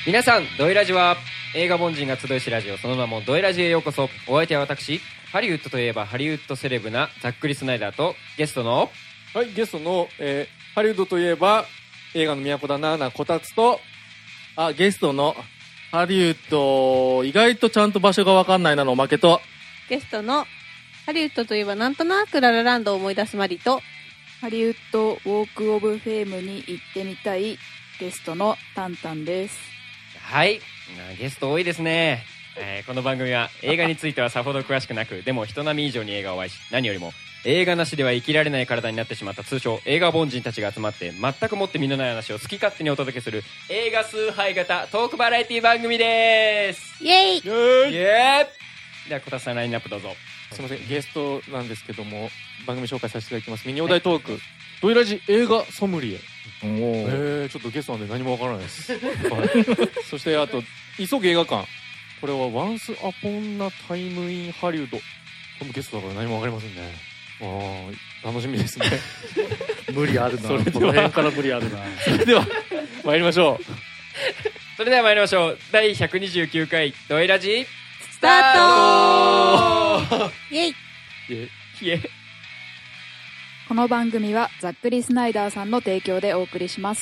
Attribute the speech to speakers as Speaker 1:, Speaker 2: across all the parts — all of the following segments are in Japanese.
Speaker 1: 皆さん、ドイラジは映画凡人が集いしラジオ、その名もドイラジへようこそ。お相手は私、ハリウッドといえばハリウッドセレブなザックリ・スナイダーとゲストの
Speaker 2: はい、ゲストの、ハリウッドといえば映画の都だなこたつと、
Speaker 3: ゲストのハリウッド意外とちゃんと場所が分かんないなのおまけと、
Speaker 4: ゲストのハリウッドといえばなんとなくララランドを思い出すマリと、
Speaker 5: ハリウッドウォークオブフェームに行ってみたいゲストのタンタンです。
Speaker 1: はい、ゲスト多いですね。この番組は映画についてはさほど詳しくなく、でも人並み以上に映画を愛し、何よりも映画なしでは生きられない体になってしまった通称映画凡人たちが集まって、全くもって身のない話を好き勝手にお届けする映画崇拝型トークバラエティ番組です。
Speaker 4: イエイ。
Speaker 2: イエーイ。
Speaker 1: イエーイ。では小田さん、ラインナップどうぞ。
Speaker 2: すいません、ゲストなんですけども番組紹介させていただきます。ミニお題トーク、ドイラジ映画ソムリエ。ちょっとゲストなんで何もわからないです、はい、そしてあと急げ映画館、これはOnce Upon a Time in Hollywood、これもゲストだから何もわかりませんね。楽しみですね
Speaker 3: 無理あるな。
Speaker 2: それでは
Speaker 3: この辺から無理あるな。
Speaker 2: それでは参りましょう。
Speaker 1: それでは参りましょう。第129回ドイラジ
Speaker 4: スタート。イエイ。
Speaker 1: イエイ。
Speaker 5: この番組はザックリ・スナイダーさんの提供でお送りします。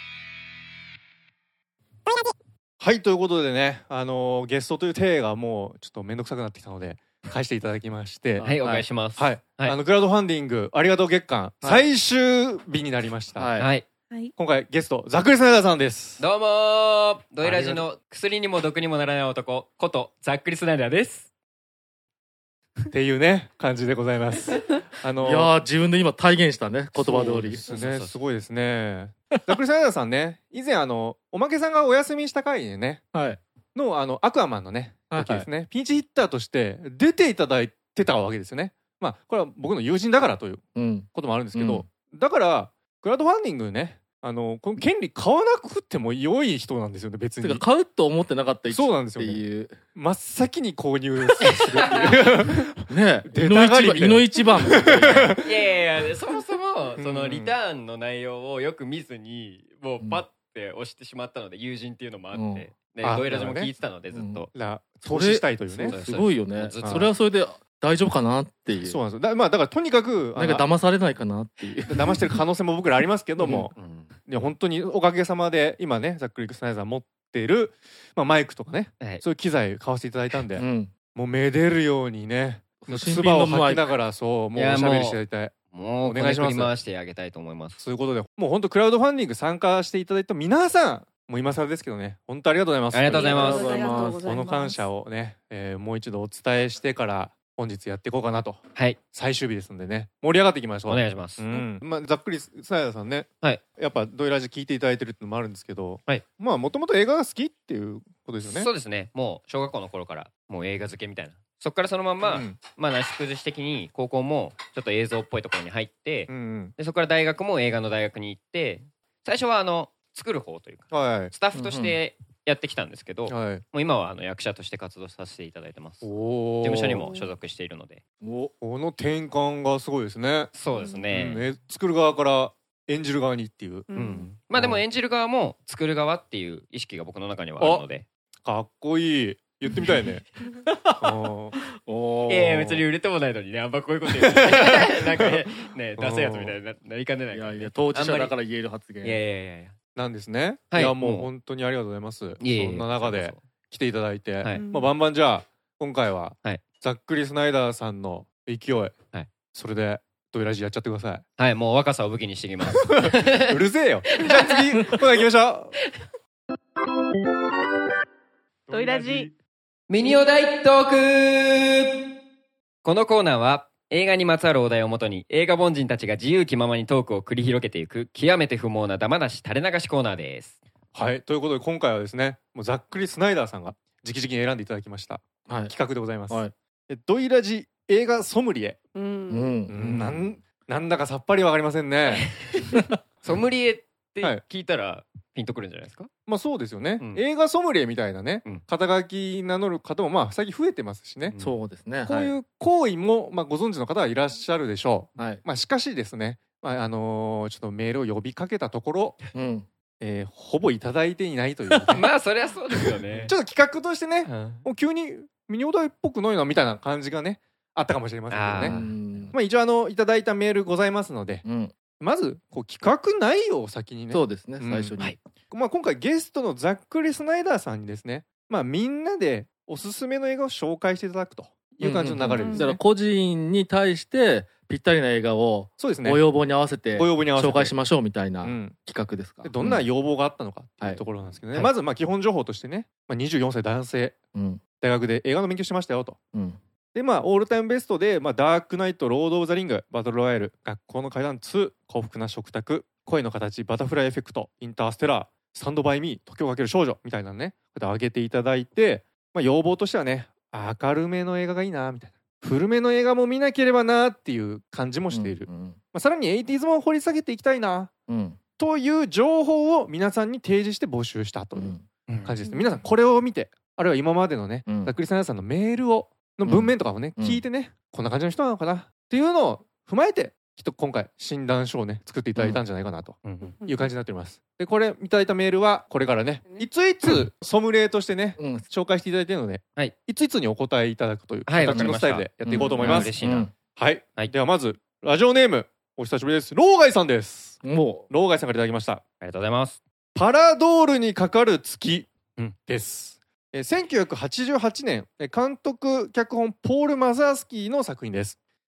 Speaker 2: はい、ということでね、ゲストという体がもうちょっとめんどくさくなってきたので返していただきまして
Speaker 1: はい、お願いします。
Speaker 2: はい、
Speaker 1: はい、
Speaker 2: クラウドファンディングありがとう月間、最終日になりました。
Speaker 3: はい、
Speaker 1: はい、
Speaker 2: 今回ゲストザックリ・スナイダーさんです。
Speaker 1: どうもー、ドイラジの薬にも毒にもならない男ことザックリ・スナイダーです
Speaker 2: っていうね感じでございますいや
Speaker 3: ー、自分で今体現したね、言葉通り。
Speaker 2: そうですね、すごいですねザックリ・スナイダーさんね、以前おまけさんがお休みした回でね、
Speaker 3: はい、
Speaker 2: のアクアマンのね
Speaker 3: 時
Speaker 2: ですね、ピンチヒッターとして出ていただいてたわけですよね。まあこれは僕の友人だからということもあるんですけど、だからクラウドファンディングね、この権利買わなくても良い人なんですよね、別に。
Speaker 3: てか買うと思ってなかった
Speaker 2: そうなんですよね。
Speaker 3: っていう
Speaker 2: 真っ先に購入するっていう
Speaker 3: ね、
Speaker 2: 出たがりみたいな。
Speaker 3: 胃の一番
Speaker 1: いやいや、そもそもそのリターンの内容をよく見ずにもうパッて押してしまったので、友人っていうのもあって、ドイラジも聞いてたのでずっと
Speaker 2: 投資したいというね。
Speaker 3: すごいよね。それはそれで大丈夫かなっていう。
Speaker 2: そうなんですよ。だからとにかく
Speaker 3: なんか騙されないかなっていう。
Speaker 2: 騙してる可能性も僕らありますけども、本当におかげさまで今ねザックリ・スナイダー持っている、マイクとかね、そういう機材買わせていただいたんで、もうめでるようにね、唾を吐きながらもうおしゃべりしていただいて、
Speaker 1: もうお願いします。回してあげたいと思います。
Speaker 2: そういうことで、もう本当クラウドファンディング参加していただいた皆さん、もう今更ですけどね、本当ありがとうございます。
Speaker 1: ありがとうございます。
Speaker 5: ありがとうございます。
Speaker 2: この感謝をね、もう一度お伝えしてから本日やっていこうかなと。はい、最終日ですのでね、盛り上がっていきましょう。
Speaker 1: お願いします。
Speaker 2: ざっくりスナイダーさんね、やっぱドイラジ聞いていただいてるってのもあるんですけど、もともと映画が好きっていうことですよね。そうですね。
Speaker 1: もう小学校の頃からもう映画漬けみたいな。そっからそのまんま、なし崩し的に高校もちょっと映像っぽいところに入って、でそこから大学も映画の大学に行って、最初は作る方というか、スタッフとしてやってきたんですけど、もう今は役者として活動させていただいてます。事務所にも所属しているので。
Speaker 2: この転換がすごいですね。
Speaker 1: そうですね。
Speaker 2: 作る側から演じる側にっていう。
Speaker 1: でも演じる側も作る側っていう意識が僕の中にはあるので。
Speaker 2: かっこいい。言ってみたいね。
Speaker 1: 別に売れてもないのにね、あんまこういうこと言うなんかね、出せやつみたいになりかねないからね。
Speaker 3: いや当事者だから言える発言。
Speaker 1: いや
Speaker 2: なんですね。いやもう本当にありがとうございます。そんな中で来ていただいて、バンバンじゃあ今回はザックリ・スナイダーさんの勢い、それでドイラジやっちゃってください。
Speaker 1: はい、もう若さを武器にしていきます。
Speaker 2: うるせえよ。じゃあ次コーナー行きましょ
Speaker 4: う。ドイラジ
Speaker 1: ミニお題トーク。このコーナーは映画にまつわるお題をもとに映画凡人たちが自由気ままにトークを繰り広げていく極めて不毛なダマなし垂れ流しコーナーです。
Speaker 2: はい、ということで今回はですね、もうざっくりスナイダーさんが直々に選んでいただきました、企画でございます。ドイラジ映画ソムリエ。なんだかさっぱりわかりませんね。
Speaker 1: ソムリエって聞いたらピンとくるんじゃないですか。
Speaker 2: そうですよね。映画ソムリエみたいなね、肩書き名乗る方も最近増えてますしね。
Speaker 3: そうですね。
Speaker 2: こういう行為もご存知の方はいらっしゃるでしょう。しかしですね、ちょっとメールを呼びかけたところ、 ほぼいただいていないというね、
Speaker 1: まあそりゃそうですよね。
Speaker 2: ちょっと企画としてね、
Speaker 1: うん
Speaker 2: もう急にミニオダイっぽくないなみたいな感じがねあったかもしれませんけどね。まあ、一応いただいたメールございますので、まずこう企画内容を先にね、
Speaker 3: そうですね、最初に、
Speaker 1: はい
Speaker 2: まあ、今回ゲストのザックリ・スナイダーさんにですね、まあ、みんなでおすすめの映画を紹介していただくという感じの流れですね。
Speaker 3: だから個人に対してぴったりな映画を
Speaker 2: そうですね、
Speaker 3: ご要望に合わせて紹介し
Speaker 2: ま
Speaker 3: ましょうみたいな企画ですか。
Speaker 2: どんな要望があったのかっていうところなんですけどね、まずまあ基本情報としてね、まあ、24歳男性、大学で映画の勉強してましたよと。でまあオールタイムベストで、まあ、ダークナイト、ロード・オブ・ザ・リング、バトル・ロワイヤル、学校の階段2、幸福な食卓、声の形、バタフライエフェクト、インターステラー、スタンド・バイ・ミー、時をかける少女みたいなね、こうやって挙げていただいて、まあ、要望としてはね、明るめの映画がいいなみたいな、古めの映画も見なければなっていう感じもしている、まあ、さらに 80s も掘り下げていきたいな、という情報を皆さんに提示して募集したという感じですね。皆さんこれを見て、あるいは今までのね、ザックリさんさんのメールをの文面とかもね、聞いてね、こんな感じの人なのかなっていうのを踏まえて、きっと今回診断書をね作っていただいたんじゃないかなという感じになっております。でこれいただいたメールはこれからね、いついつソムリエとしてね、紹介していただいているので、いついつにお答えいただくという形のスタイルでやっていこうと思います。
Speaker 1: 嬉しいな。
Speaker 2: はい、ではまずラジオネームお久しぶりです、ローガイさんです。ローガイさんからいただきました。
Speaker 1: ありがとうございます。
Speaker 2: パラドールにかかる月です。1988年監督脚本ポール・マザースキーの作品です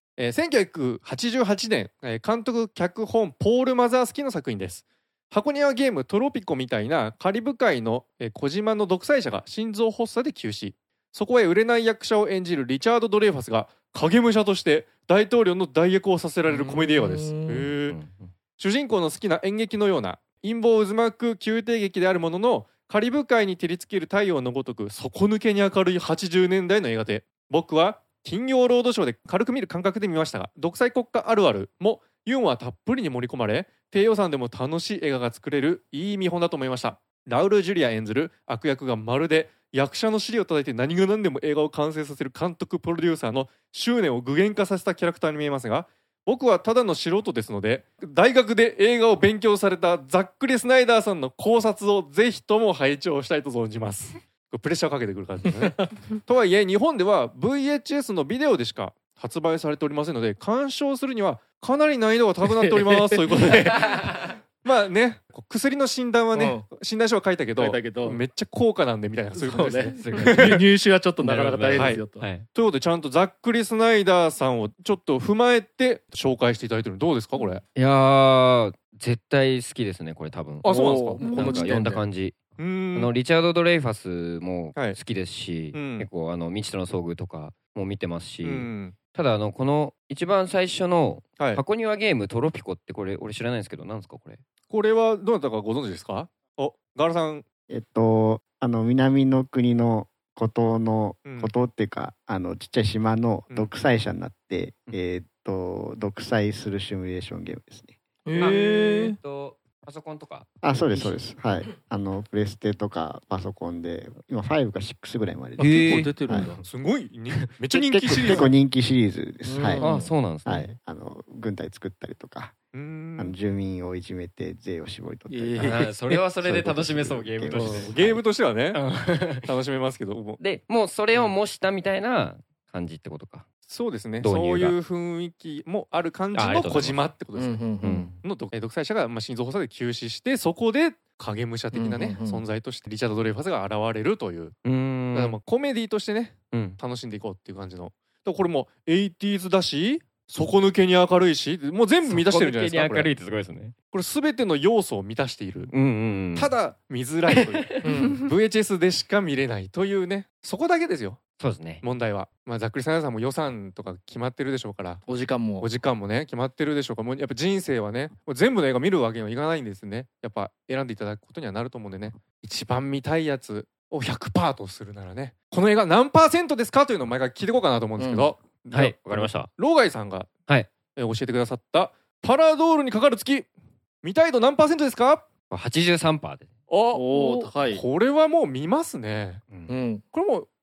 Speaker 2: 。1988年監督脚本ポール・マザースキーの作品です。箱庭ゲームトロピコみたいなカリブ海の小島の独裁者が心臓発作で急死、そこへ売れない役者を演じるリチャード・ドレイファスが影武者として大統領の代役をさせられるコメディ映画です。主人公の好きな演劇のような陰謀渦巻く宮廷劇であるものの、カリブ海に照りつける太陽のごとく底抜けに明るい80年代の映画で、僕は金曜ロードショーで軽く見る感覚で見ましたが、独裁国家あるあるもユーモアたっぷりに盛り込まれ、低予算でも楽しい映画が作れるいい見本だと思いました。ラウル・ジュリア演ずる悪役がまるで役者の尻を叩いて何が何でも映画を完成させる監督プロデューサーの執念を具現化させたキャラクターに見えますが、僕はただの素人ですので、大学で映画を勉強されたザックリ・スナイダーさんの考察をぜひとも拝聴したいと存じます。プレッシャーかけてくる感じですね。とはいえ日本では VHS のビデオでしか発売されておりませんので、鑑賞するにはかなり難易度が高くなっておりますということでまあね、薬の診断はね、診断書は書いたけどめっちゃ高価なんでみたいな、そういうことですね。
Speaker 3: 入手はちょっとなかなか大変ですよと。という
Speaker 2: ことでちゃんとザックリ・スナイダーさんをちょっと踏まえて紹介していただいてるのどうですかこれ。
Speaker 1: いやー絶対好きですねこれ多分。
Speaker 2: あ、そうなんですか。
Speaker 1: なんか読んだ感じ。リチャード・ドレイファスも好きですし、結構未知との遭遇とかも見てますし、ただこの一番最初の箱庭ゲームトロピコってこれ俺知らないんですけど、なんですかこれ。
Speaker 2: これはどなたかご存知ですか。お、ガラさん。
Speaker 6: 南の国の孤島の孤島っていうかちっちゃい島の独裁者になって、独裁するシミュレーションゲームですね。
Speaker 1: パソコンとか。
Speaker 6: そうですそうです。はい。プレステとかパソコンで今5か6ぐらいまで
Speaker 3: 結構出てるんだ。
Speaker 2: すごいめっちゃ人気シリーズ。
Speaker 6: 結構人気シリーズです。はい。
Speaker 1: あ、そうなんですね。
Speaker 6: はい。軍隊作ったりとか、住民をいじめて税を絞り取ったり。
Speaker 1: それはそれで楽しめそうゲームとして。
Speaker 2: ゲームとしてはね楽しめますけど。
Speaker 1: でもうそれを模したみたいな感じってことか。
Speaker 2: そうですね。そういう雰囲気もある感じの小島ってことですね。の独裁者が心臓発作で急死して、そこで影武者的なね存在としてリチャード・ドレイファスが現れるという。だからコメディとしてね楽しんでいこうっていう感じの。これも 80s だし底抜けに明るいし、もう全部満たしてるんじゃないですか。
Speaker 1: 底抜けに明るいってすごいですね。
Speaker 2: これ全ての要素を満たしている。ただ見づらいという。VHS でしか見れないというね。そこだけですよ。
Speaker 1: そうですね。
Speaker 2: 問題は。ザックリ・スナイダーさんも予算とか決まってるでしょうから。
Speaker 3: お時間も
Speaker 2: ね決まってるでしょうから。もうやっぱ人生はね、もう全部の映画見るわけにはいかないんですね。やっぱ選んでいただくことにはなると思うんでね。一番見たいやつを 100% とするならね、この映画何%ですかというのを毎回聞いていこうかなと思うんですけど。
Speaker 1: はい、わかりました。
Speaker 2: ローガイさんが教えてくださったパラドールにかかる月、見たい度何%ですか。
Speaker 1: 83% で。
Speaker 2: お、高い。これはもう見ますね。これも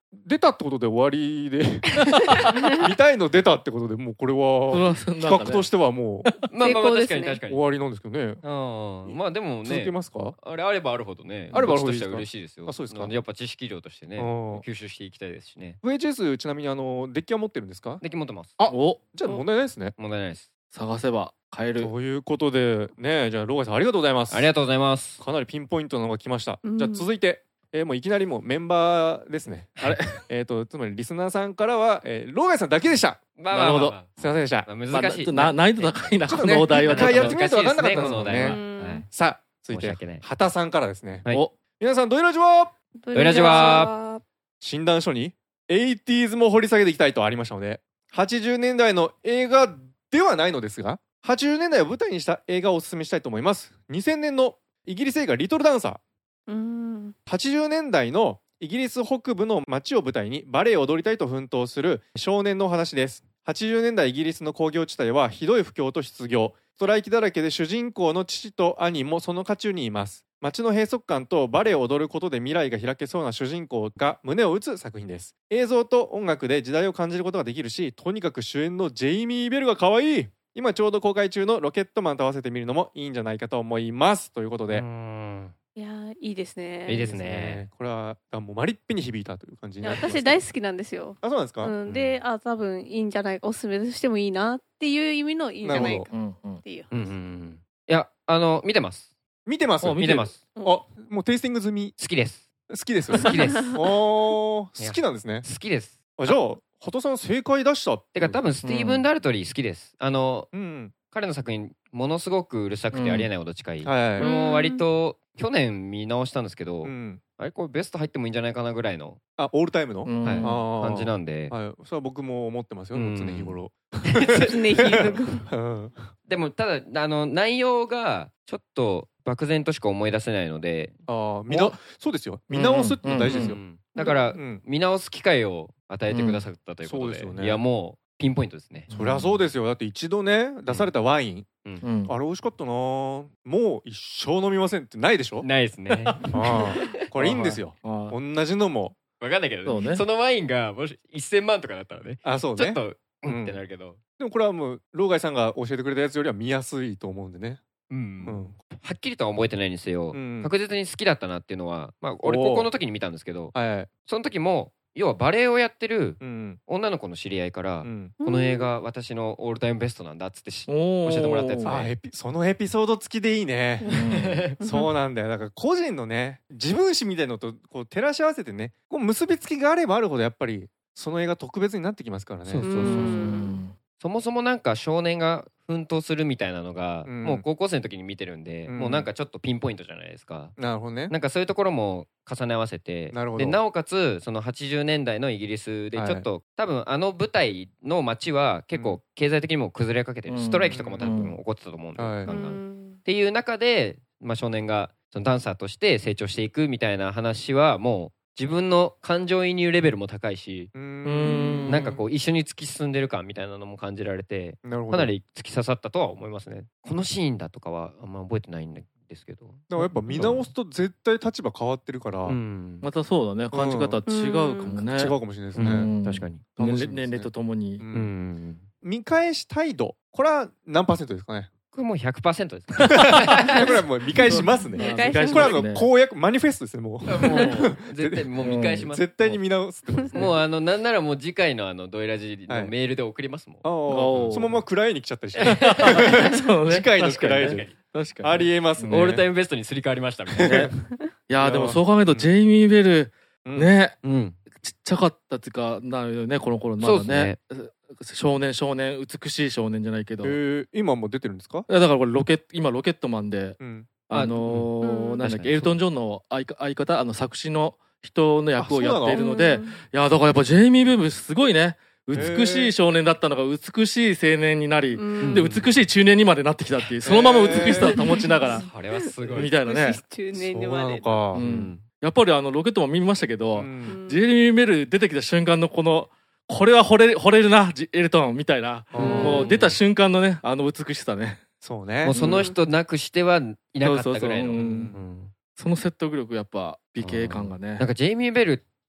Speaker 2: 出たってことで終わりで見たいの出たってことでもうこれは企画としてはもう
Speaker 1: まあまあ
Speaker 4: 成功ですね
Speaker 1: 確かに
Speaker 2: 終わりなんですけどね。
Speaker 1: まあでも
Speaker 2: 続け
Speaker 1: ね
Speaker 2: ますか？
Speaker 1: あれあればあるほどね
Speaker 2: あればあるほど
Speaker 1: こっちとしては嬉しいですよ。
Speaker 2: あそうですか。
Speaker 1: やっぱ知識量としてね吸収していきたいですしね。
Speaker 2: VHS ちなみにデッキは持ってるんですか？
Speaker 1: デッキ持ってます。
Speaker 3: お
Speaker 2: じゃあ問題ないですね。
Speaker 1: 問題ないです。
Speaker 3: 探せば買える。
Speaker 2: ということでね、じゃあローガイさんありがとうございます。
Speaker 1: ありがとうございます。
Speaker 2: かなりピンポイントなのが来ました。
Speaker 4: うん
Speaker 2: じゃあ続いて、もういきなりもうメンバーですね。あれつまりリスナーさんからは、ローガイさんだけでした。
Speaker 1: まあまあまあまあ
Speaker 3: なるほど
Speaker 2: すいませんでした。
Speaker 1: 難しい。
Speaker 3: 難易度高いな、こ
Speaker 2: ちょっとね
Speaker 3: のお題は。
Speaker 2: 一回やってみないと分かんなかった
Speaker 1: こ
Speaker 2: ですもんね
Speaker 1: のお題は。
Speaker 4: うん
Speaker 1: はい
Speaker 2: さあ続いて
Speaker 1: 申し訳ない
Speaker 2: 畑さんからですね。
Speaker 1: はい
Speaker 3: お
Speaker 2: 皆さんドイラジは
Speaker 4: ド
Speaker 1: イラジは
Speaker 2: 診断書に 80s も掘り下げていきたいとありましたので、80年代の映画ではないのですが80年代を舞台にした映画をおすすめしたいと思います。2000年のイギリス映画リトルダンサー。80年代のイギリス北部の街を舞台にバレエを踊りたいと奮闘する少年のお話です。80年代イギリスの工業地帯はひどい不況と失業、ストライキだらけで主人公の父と兄もその渦中にいます。街の閉塞感とバレエを踊ることで未来が開けそうな主人公が胸を打つ作品です。映像と音楽で時代を感じることができるし、とにかく主演のジェイミー・ベルが可愛い。今ちょうど公開中のロケットマンと合わせてみるのもいいんじゃないかと思いますということで、
Speaker 4: いやーいいですね。
Speaker 1: いいですね。
Speaker 2: これはもうマリッペに響いたという感じになってます。
Speaker 4: 私大好きなんですよ。
Speaker 2: あ、そうなんですか？
Speaker 4: で、多分いいんじゃないか、おすすめしてもいいなっていう意味のいいんじゃないか
Speaker 3: うんうん
Speaker 4: っていう話。
Speaker 1: いや見てます。
Speaker 2: 見てます。
Speaker 1: 見てます。
Speaker 2: あ、もうテイスティング済み。
Speaker 1: 好きです。
Speaker 2: 好きですよね。
Speaker 1: 好きです。
Speaker 2: おー、好きなんですね。
Speaker 1: 好きです。
Speaker 2: じゃあ畑さん正解出した
Speaker 1: てか多分スティーブン・ダルトリー好きです。
Speaker 2: うん
Speaker 1: 彼の作品ものすごくうるさくてありえないほど近い。こ
Speaker 2: はい
Speaker 1: れも割と去年見直したんですけど、
Speaker 2: うん
Speaker 1: あれこれベスト入ってもいいんじゃないかなぐらいの
Speaker 2: あ、オールタイムの
Speaker 3: うん
Speaker 1: はい
Speaker 2: あー
Speaker 1: 感じなんで。
Speaker 2: はい、それは僕も思ってますよ、
Speaker 1: うん
Speaker 2: 常日頃。
Speaker 4: 常日頃
Speaker 2: うん
Speaker 1: でもただ内容がちょっと漠然としか思い出せないので、
Speaker 2: そうですよ。見直すって大事ですよ。
Speaker 1: だから
Speaker 2: うん
Speaker 1: 見直す機会を与えてくださったということで、
Speaker 2: そうですよね
Speaker 1: いやもうピンポイントですね。
Speaker 2: そりゃそうですよ。だって一度ね出されたワイン、
Speaker 3: うん
Speaker 2: あれ美味しかったな、もう一生飲みませんってないでしょ。
Speaker 1: ないですね。
Speaker 2: ああこれいいんですよ。
Speaker 3: あー
Speaker 2: 同じのも。
Speaker 1: わかんないけど
Speaker 3: そうね
Speaker 1: そのワインがもし1000万とかだったらね、
Speaker 2: あ、そうね。
Speaker 1: ちょっと
Speaker 2: うん
Speaker 1: ってなるけど、
Speaker 2: でもこれはもうローガイさんが教えてくれたやつよりは見やすいと思うんでね。
Speaker 1: うんはっきりとは覚えてないんですよ。
Speaker 2: うん
Speaker 1: 確実に好きだったなっていうのは、まあ俺
Speaker 2: おー
Speaker 1: 高校の時に見たんですけど、
Speaker 2: はい。
Speaker 1: その時も要はバレエをやってる
Speaker 2: うん
Speaker 1: 女の子の知り合いから、
Speaker 2: うん。
Speaker 1: この映画私のオールタイムベストなんだっつって
Speaker 3: おー
Speaker 1: 教えてもらったやつね
Speaker 2: あ、そのエピソード付きでいいね。そうなんだよ。だから個人のね自分史みたいのとこう照らし合わせてね、こう結びつきがあればあるほどやっぱりその映画特別になってきますからね。
Speaker 1: そうそうそう
Speaker 3: うん
Speaker 1: そもそもなんか少年が奮闘するみたいなのが、
Speaker 2: うん
Speaker 1: もう高校生の時に見てるんで、
Speaker 2: うん
Speaker 1: もうなんかちょっとピンポイントじゃないですか。
Speaker 2: なるほどね。
Speaker 1: なんかそういうところも重ね合わせて、
Speaker 2: なるほど
Speaker 1: でなおかつその80年代のイギリスで
Speaker 2: はい
Speaker 1: ちょっと、多分舞台の街は結構経済的にも崩れかけてる、
Speaker 3: うん
Speaker 1: ストライキとかも多分起こってたと思うんで、
Speaker 2: はい
Speaker 1: ガンガンっていう中で、まあ、少年がそのダンサーとして成長していくみたいな話はもう自分の感情移入レベルも高いし、なんかこう一緒に突き進んでる感みたいなのも感じられて、
Speaker 2: なるほど。
Speaker 1: かなり突き刺さったとは思いますね。このシーンだとかはあんま覚えてないんですけど。
Speaker 2: でもやっぱ見直すと絶対立場変わってるから、
Speaker 1: うん
Speaker 3: またそうだね、感じ方違うかもね。
Speaker 2: 違うかもしれないですね。
Speaker 3: うん
Speaker 1: 確かに。
Speaker 2: 楽しみですね
Speaker 3: 年齢とともに
Speaker 2: う。
Speaker 1: うんん。
Speaker 2: 見返し態度、これは何パーセントですかね。
Speaker 1: これもう 100% ですね。
Speaker 2: これはもう見返しますね。
Speaker 4: 見返しますね
Speaker 2: これはもう公約マニフェストですね。もう
Speaker 1: もう絶対もう見返します。
Speaker 2: 絶対に見直すってことですね。
Speaker 1: もうなんならもう次回のドイラジのメールで送りますもん。
Speaker 2: あ
Speaker 3: おー
Speaker 2: そのまま暗いに来ちゃったりして
Speaker 3: そうね
Speaker 2: 次回の暗い
Speaker 3: 確かに確かに
Speaker 2: ありえますね。
Speaker 1: オールタイムベストにすり替わりましたみたいな。
Speaker 3: いやーでもそう考えるとジェイミー・ベル
Speaker 2: うん
Speaker 3: ね、
Speaker 1: うん。
Speaker 3: ちっちゃかったっていうかなるよね、この頃まだ
Speaker 1: そうです
Speaker 3: ね。少年美しい少年じゃないけど、
Speaker 2: 今も出てるんですか？
Speaker 3: いやだからこれ今ロケットマンで
Speaker 2: うん。
Speaker 4: うん
Speaker 3: なんだっ
Speaker 1: 確かに
Speaker 3: けエルトン・ジョンの相方作詞の人の役をやっているの
Speaker 4: う
Speaker 3: で、
Speaker 4: ん
Speaker 3: いやだからやっぱジェイミー・ベルすごいね、美しい少年だったのが美しい青年になり、
Speaker 4: うん
Speaker 3: で美しい中年にまでなってきたっていう、そのまま美しさを保ちながら
Speaker 1: それはすごい。
Speaker 3: みたいなね。
Speaker 4: 中
Speaker 2: そう
Speaker 4: 年でまで。
Speaker 2: なのか
Speaker 3: う。
Speaker 1: うんん。
Speaker 3: やっぱりロケットマン見ましたけど、
Speaker 2: うん
Speaker 3: ジェイミー・ベル出てきた瞬間のこれは惚れるなエルトンみたいな、
Speaker 2: うん
Speaker 3: もう出た瞬間のね美しさね、
Speaker 2: そうね。
Speaker 1: もうその人なくしてはいなかったぐらいの。
Speaker 3: そうそうそう
Speaker 1: うん
Speaker 3: その説得力やっぱ美形感がね、
Speaker 1: なんかジェイミー・ベルって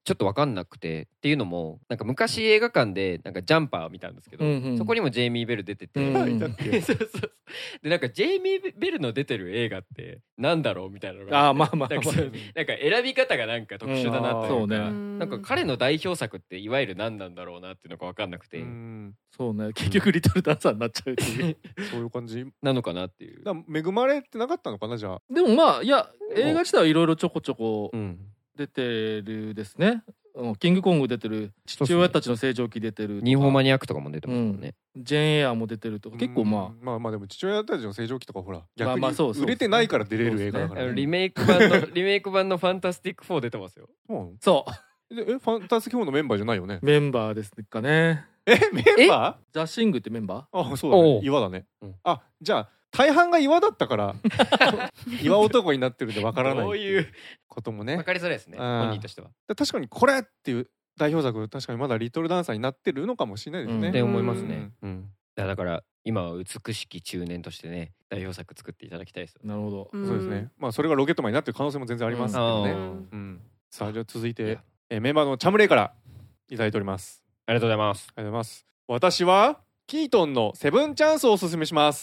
Speaker 1: ちょっと分かんなくて、っていうのもなんか昔映画館でなんかジャンパー見たんですけど、そこにもジェイミー・ベル出てて、そうそうでなんかジェイミー・ベルの出てる映画ってなんだろうみたいなのがなんか選び方がなんか特殊だなっていうか、なんか彼の代表作っていわゆる何なんだろうなっていうのが分かんなくて、
Speaker 3: そうね、結局リトルダンサーになっちゃうっていう
Speaker 2: そういう感じ
Speaker 1: なのかなっていう。
Speaker 2: 恵まれてなかったのかなじゃあ。
Speaker 3: でもまあいや映画自体はいろいろちょこちょこ出てるですね。キングコング出てる、父親たちの成長期出てる、
Speaker 1: ニーホーマニアックとかも出てますもんね。
Speaker 3: ジェーンエアも出てるとか結構ま
Speaker 2: あでも父親たちの成長期とかほら逆に売れてないから出れる映画だから、
Speaker 1: リメイク版のファンタスティック4出てますよ。
Speaker 3: そう
Speaker 2: ファンタスティック4のメンバーじゃないよね。
Speaker 3: メンバーですかね。
Speaker 2: メンバ
Speaker 3: ー？ザ・シングってメンバ
Speaker 2: ー？あ、そうだね、岩だね。あ、じゃあ大半が岩だったから岩男になってるんでわからない。そういうこともね、
Speaker 1: 分かりづらいですね、本人としては。
Speaker 2: 確かにこれっていう代表作、確かにまだリトルダンサーになってるのかもしれないですね。
Speaker 1: って思いますね。だから今は美しき中年としてね、代表作作っていただきたいですよ。
Speaker 3: なるほど。
Speaker 2: そうですね。まあそれがロケットマンになってる可能性も全然ありますけどね。さあじゃあ続いてメンバーのチャムレイからいただいております。
Speaker 1: ありがとうございます。
Speaker 2: ありがとうございます。私はキートンのセブンチャンスをおすすめします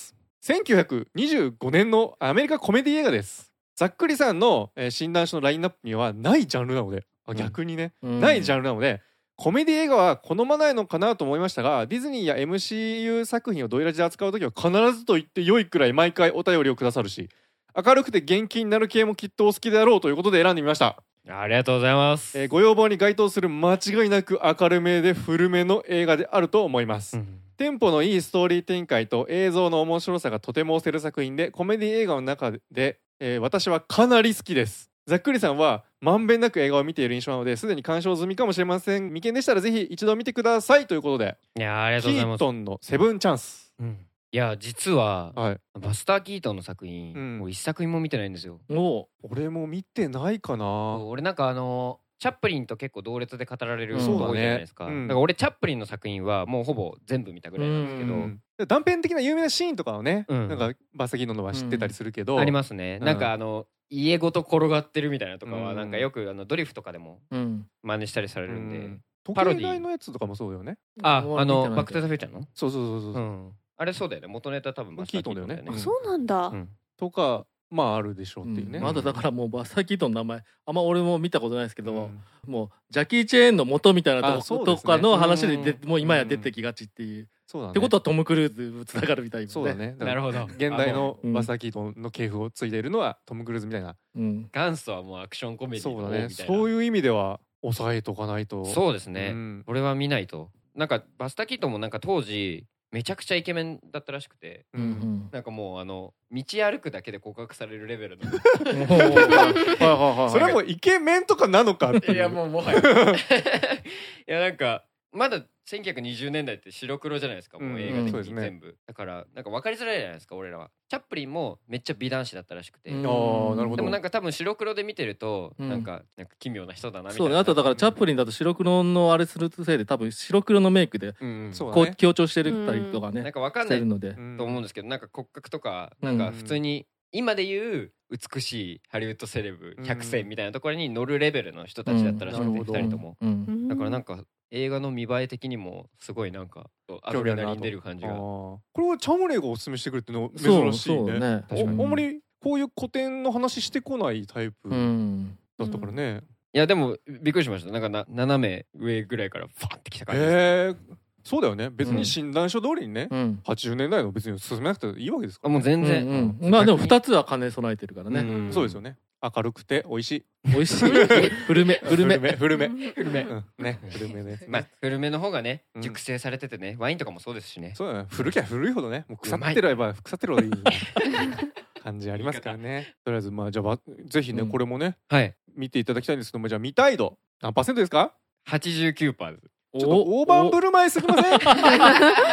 Speaker 2: 。1925年のアメリカコメディ映画です。ざっくりさんの診断書のラインナップにはないジャンルなので、逆にね、ないジャンルなので、コメディ映画は好まないのかなと思いましたが、ディズニーや MCU 作品をドイラジで扱うときは必ずと言って良いくらい毎回お便りをくださるし、明るくて元気になる系もきっとお好きであろうということで選んでみました。
Speaker 1: ありがとうございます。
Speaker 2: ご要望に該当する間違いなく明るめで古めの映画であると思います。テンポのいいストーリー展開と映像の面白さがとても推せる作品で、コメディ映画の中で、私はかなり好きです。ざっくりさんはまんべんなく映画を見ている印象なので、すでに鑑賞済みかもしれません。未見でしたらぜひ一度見てくださいということで、
Speaker 1: いやありがとうございます。
Speaker 2: キートンのセブンチャンス、
Speaker 1: いや実は、バスター・キートンの作品、もう一作品も見てないんですよ。
Speaker 2: 俺も見てないかな。
Speaker 1: 俺なんかチャップリンと結構同列で語られる人多いじゃないですか。だから俺チャップリンの作品はもうほぼ全部見たぐらいなんですけど、
Speaker 2: 断片的な有名なシーンとかはね、なんかバスター・キートンのは知ってたりするけど、
Speaker 1: ありますね。なんか家ごと転がってるみたいなとかはなんかよくドリフとかでも真似したりされるんで、
Speaker 2: パロディのやつとかもそうだよね。
Speaker 1: バック・トゥ・ザ・フューチャーの、
Speaker 2: そう
Speaker 1: あれそうだよね、元ネタ多分バスター・キートンだよね。
Speaker 4: あ、そうなんだ。
Speaker 2: とかまああるでしょうっていうね。
Speaker 3: まだだからもうバスター・キートンの名前あんま俺も見たことないですけど、もうジャッキー・チェーンの元みたいなとかの話でもう今や出てきがちっていう。ってことはトム・クルーズつながるみたいな。
Speaker 2: そうだね。
Speaker 1: なるほど。
Speaker 2: 現代のバスター・キートンの系譜を継いでいるのはトム・クルーズみたいな。
Speaker 1: 元祖はもうアクションコメディ。
Speaker 2: そうだね。そういう意味では抑えとかないと。
Speaker 1: そうですね。俺は見ないと。なんかバスター・キートンもなんか当時めちゃくちゃイケメンだったらしくて、なんかもう道歩くだけで告白されるレベルの
Speaker 2: それはもうイケメンとかなのかっていう。
Speaker 1: いやもうもはやいやなんかまだ1920年代って白黒じゃないですか、もう映画的に全部、だからなんか分かりづらいじゃないですか俺らは。チャップリンもめっちゃ美男子だったらしくて、でもなんか多分白黒で見てるとなんか奇妙な人だなみたいな。
Speaker 3: そうね。あとだからチャップリンだと白黒のあれするせいで多分白黒のメイクでこう強調してるたりとかね、
Speaker 1: なんか分かんないと思うんですけど、なんか骨格とかなんか普通に今でいう美しいハリウッドセレブ100選みたいなところに乗るレベルの人たちだったらしくて、2人とも。だからなんか映画の見栄え的にもすごいなんかアドレナリン出る感じが。
Speaker 2: これはチャムレイがおすすめしてくるっていうの珍しいね。あんまりこういう古典の話してこないタイプだったからね。
Speaker 1: いやでもびっくりしました。なんか斜め上ぐらいからファンってきた感じです。
Speaker 2: そうだよね。別に診断書通りにね、80年代の別に進めなくていいわけですから。
Speaker 1: もう全然。
Speaker 3: まあでも2つは兼ね備えてるからね。
Speaker 2: そうですよね。明るくて美味しい。
Speaker 3: 美味しい。古め。
Speaker 2: ね、古めですね。
Speaker 1: まあ古めの方がね、熟成されててね、ワインとかもそうですしね。
Speaker 2: そうだね。古きゃ古いほどね、もう腐ってれば腐ってるほどいい感じありますからね。とりあえずまあじゃあぜひねこれもね、見ていただきたいんですけども、じゃあ見たい度何%ですか？
Speaker 1: 89%です。
Speaker 2: ちょっと大盤振る舞いすぎません？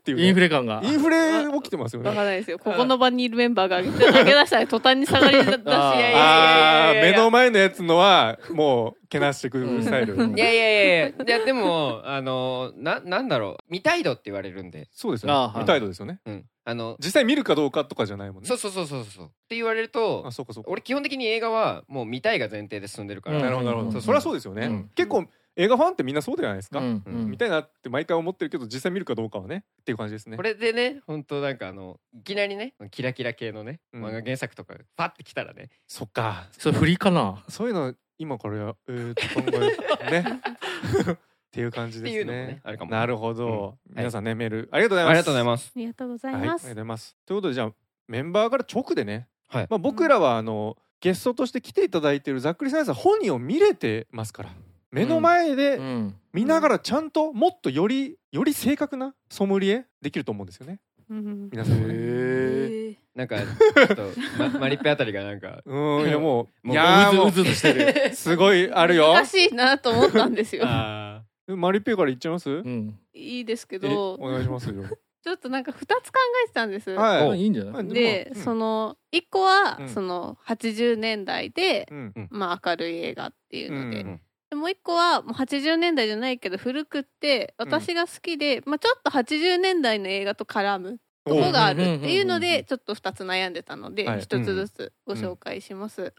Speaker 2: っていう、ね、
Speaker 3: インフレ感が
Speaker 2: インフレ起きてますよね。
Speaker 4: わからないですよ。ここの場にいるメンバーが上げ出したら途端に下がりだし、
Speaker 2: 目の前のやつのはもうけなしてくるスタイル。
Speaker 1: いやでもなんだろう、見たい度って言われるんで。
Speaker 2: そうですよね。見たい度ですよね。実際見るかどうかとかじゃないもんね。
Speaker 1: そうって言われると、俺基本的に映画はもう見たいが前提で進んでるから。
Speaker 2: なるほどなるほど。それはそうですよね。結構映画ファンってみんなそうじゃないですか。見たいなって毎回思ってるけど実際見るかどうかはねっていう感じですね。
Speaker 1: これでね、本当なんかいきなりね、キラキラ系のね漫画原作とかパッてきたらね、
Speaker 2: そっか、
Speaker 3: それフリーかな。
Speaker 2: そういうの今から考えねっていう感じですね。なるほど。皆さんね、メールありがとうございます。
Speaker 1: ありがとうございます。
Speaker 4: ありがとうございます。
Speaker 2: ありがとうございます。ということでじゃあメンバーから直でね、僕らはゲストとして来ていただいているざっくりサイズさん本人を見れてますから。目の前で見ながらちゃんともっとより正確なソムリエできると思うんですよね。皆さんもね。
Speaker 1: なんかちょっとマリペあたりがなんか
Speaker 2: いやもう
Speaker 3: うずうずしてる。
Speaker 2: すごいあるよ。
Speaker 4: 難しいなと思ったんですよ。
Speaker 2: マリペからいっちゃいます？
Speaker 4: いいですけど。
Speaker 2: お願いしますよ。
Speaker 4: ちょっとなんか2つ考えてたんです。
Speaker 3: はい。いいんじゃない？
Speaker 4: で、その1個はその80年代でまあ明るい映画っていうので。もう一個はもう80年代じゃないけど古くって私が好きで、ちょっと80年代の映画と絡むとこがあるっていうのでちょっと2つ悩んでたので1つずつご紹介します。で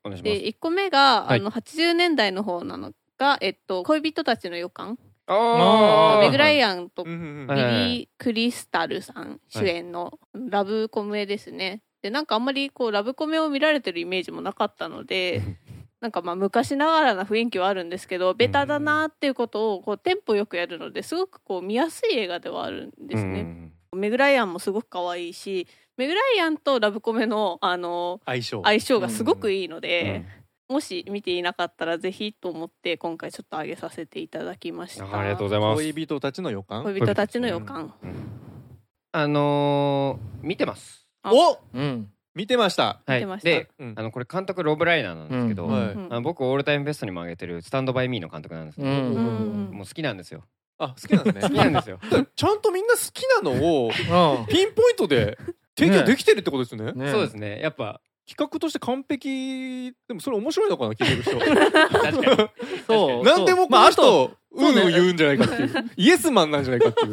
Speaker 4: 1個目が80年代の方なのが恋人たちの予感、メグライアンとビリー・クリスタルさん主演のラブコメですね。でなんかあんまりこうラブコメを見られてるイメージもなかったのでなんかまあ昔ながらな雰囲気はあるんですけどベタだなっていうことをこうテンポよくやるのですごくこう見やすい映画ではあるんですね。メグライアンもすごく可愛いしメグライアンとラブコメの、相性がすごくいいので、もし見ていなかったらぜひと思って今回ちょっと上げさせていただきました。
Speaker 1: ありがとうございます。
Speaker 2: 恋人たちの予感。
Speaker 4: 恋人たちの予感。
Speaker 1: 見てます。
Speaker 2: 見てました。
Speaker 1: はい。で、これ監督ロブ・ライナーなんですけど、僕オールタイムベストにも挙げてるスタンドバイミーの監督なんですけど、もう好きなんですよ。
Speaker 2: あ、好きなんですね。
Speaker 1: 好きなんですよ。
Speaker 2: ちゃんとみんな好きなのをピンポイントで提供できてるってことですね。
Speaker 1: そうですね。やっぱ
Speaker 2: 企画として完璧。でもそれ面白いのかな、聞いてる人。
Speaker 1: 確かに。
Speaker 2: そう。なんでもこの人言うんじゃないかっていう。イエスマンなんじゃないかっていう。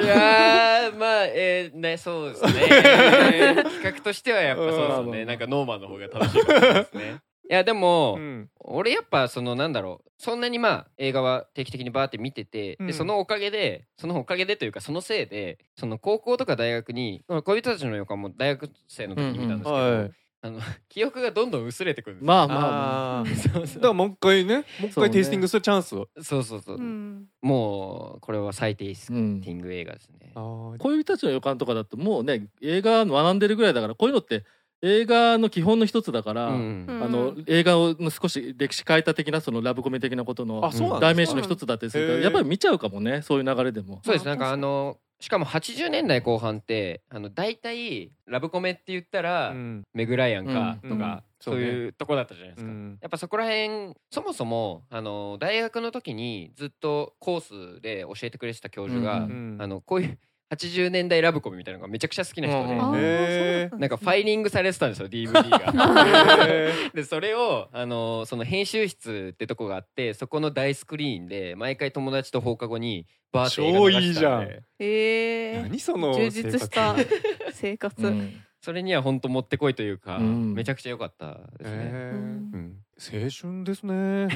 Speaker 1: いやまあね、そうですね。企画としてはやっぱそうですね。なんかノーマンの方が楽しいですね。いやでも俺やっぱそのなんだろう、そんなにまあ映画は定期的にバーって見てて、でそのおかげでというかそのせいでその高校とか大学に恋人たちの予感も大学生の時に見たんですけど。記憶がどんどん薄れてくるんですよ。
Speaker 2: まあだからもう一回テイスティングするチャンスを。
Speaker 1: そう、もうこれは最テイスティング映画ですね。
Speaker 3: 恋人たちの予感とかだともうね映画学んでるぐらいだから、こういうのって映画の基本の一つだから、映画を少し歴史変えた的なそのラブコメ的なことの代名詞の一つだったりするから、やっぱり見ちゃうかもね、そういう流れでも。
Speaker 1: そうです。なんかしかも80年代後半って大体ラブコメって言ったらメグライアンかとかそういうとこだったじゃないですか。やっぱそこら辺そもそも大学の時にずっとコースで教えてくれてた教授がこういう80年代ラブコメみたいなのがめちゃくちゃ好きな人で、なんかファイリングされてたんですよ DVD が。でそれをその編集室ってとこがあって、そこの大スクリーンで毎回友達と放課後にバーって映画流してたんで。
Speaker 2: 超いいじゃん。何その
Speaker 4: 充実した生活。
Speaker 1: それには本当もってこいというか、めちゃくちゃ良かったですね。
Speaker 2: 青春ですね。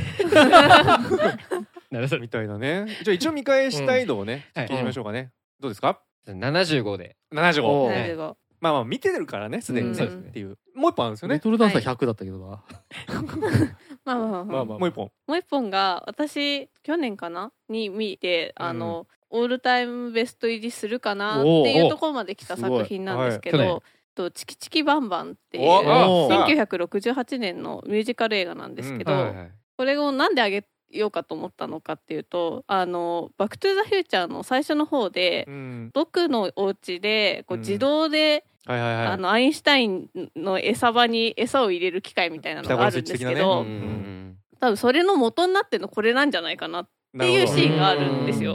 Speaker 2: みたいなね。じゃあ一応見返したいのをね聞いてみましょうかね。どうですか
Speaker 1: ？75で。
Speaker 2: 75。まあ見てるからねすでにねっていう。もう一本あるんですよね。
Speaker 3: リトルダンサー100だったけどな。
Speaker 4: まあ
Speaker 2: もう一本
Speaker 4: が私去年かなに見てオールタイムベスト入りするかなっていうところまで来た作品なんですけど、チキチキバンバンっていう1968年のミュージカル映画なんですけど、これをなんであげようかと思ったのかっていうと、バックトゥザフューチャーの最初の方で、僕のお家でこう自動でアインシュタインの餌場に餌を入れる機械みたいなのがあるんですけど、多分それの元になってるのこれなんじゃないかなっていうシーンがあるんですよ。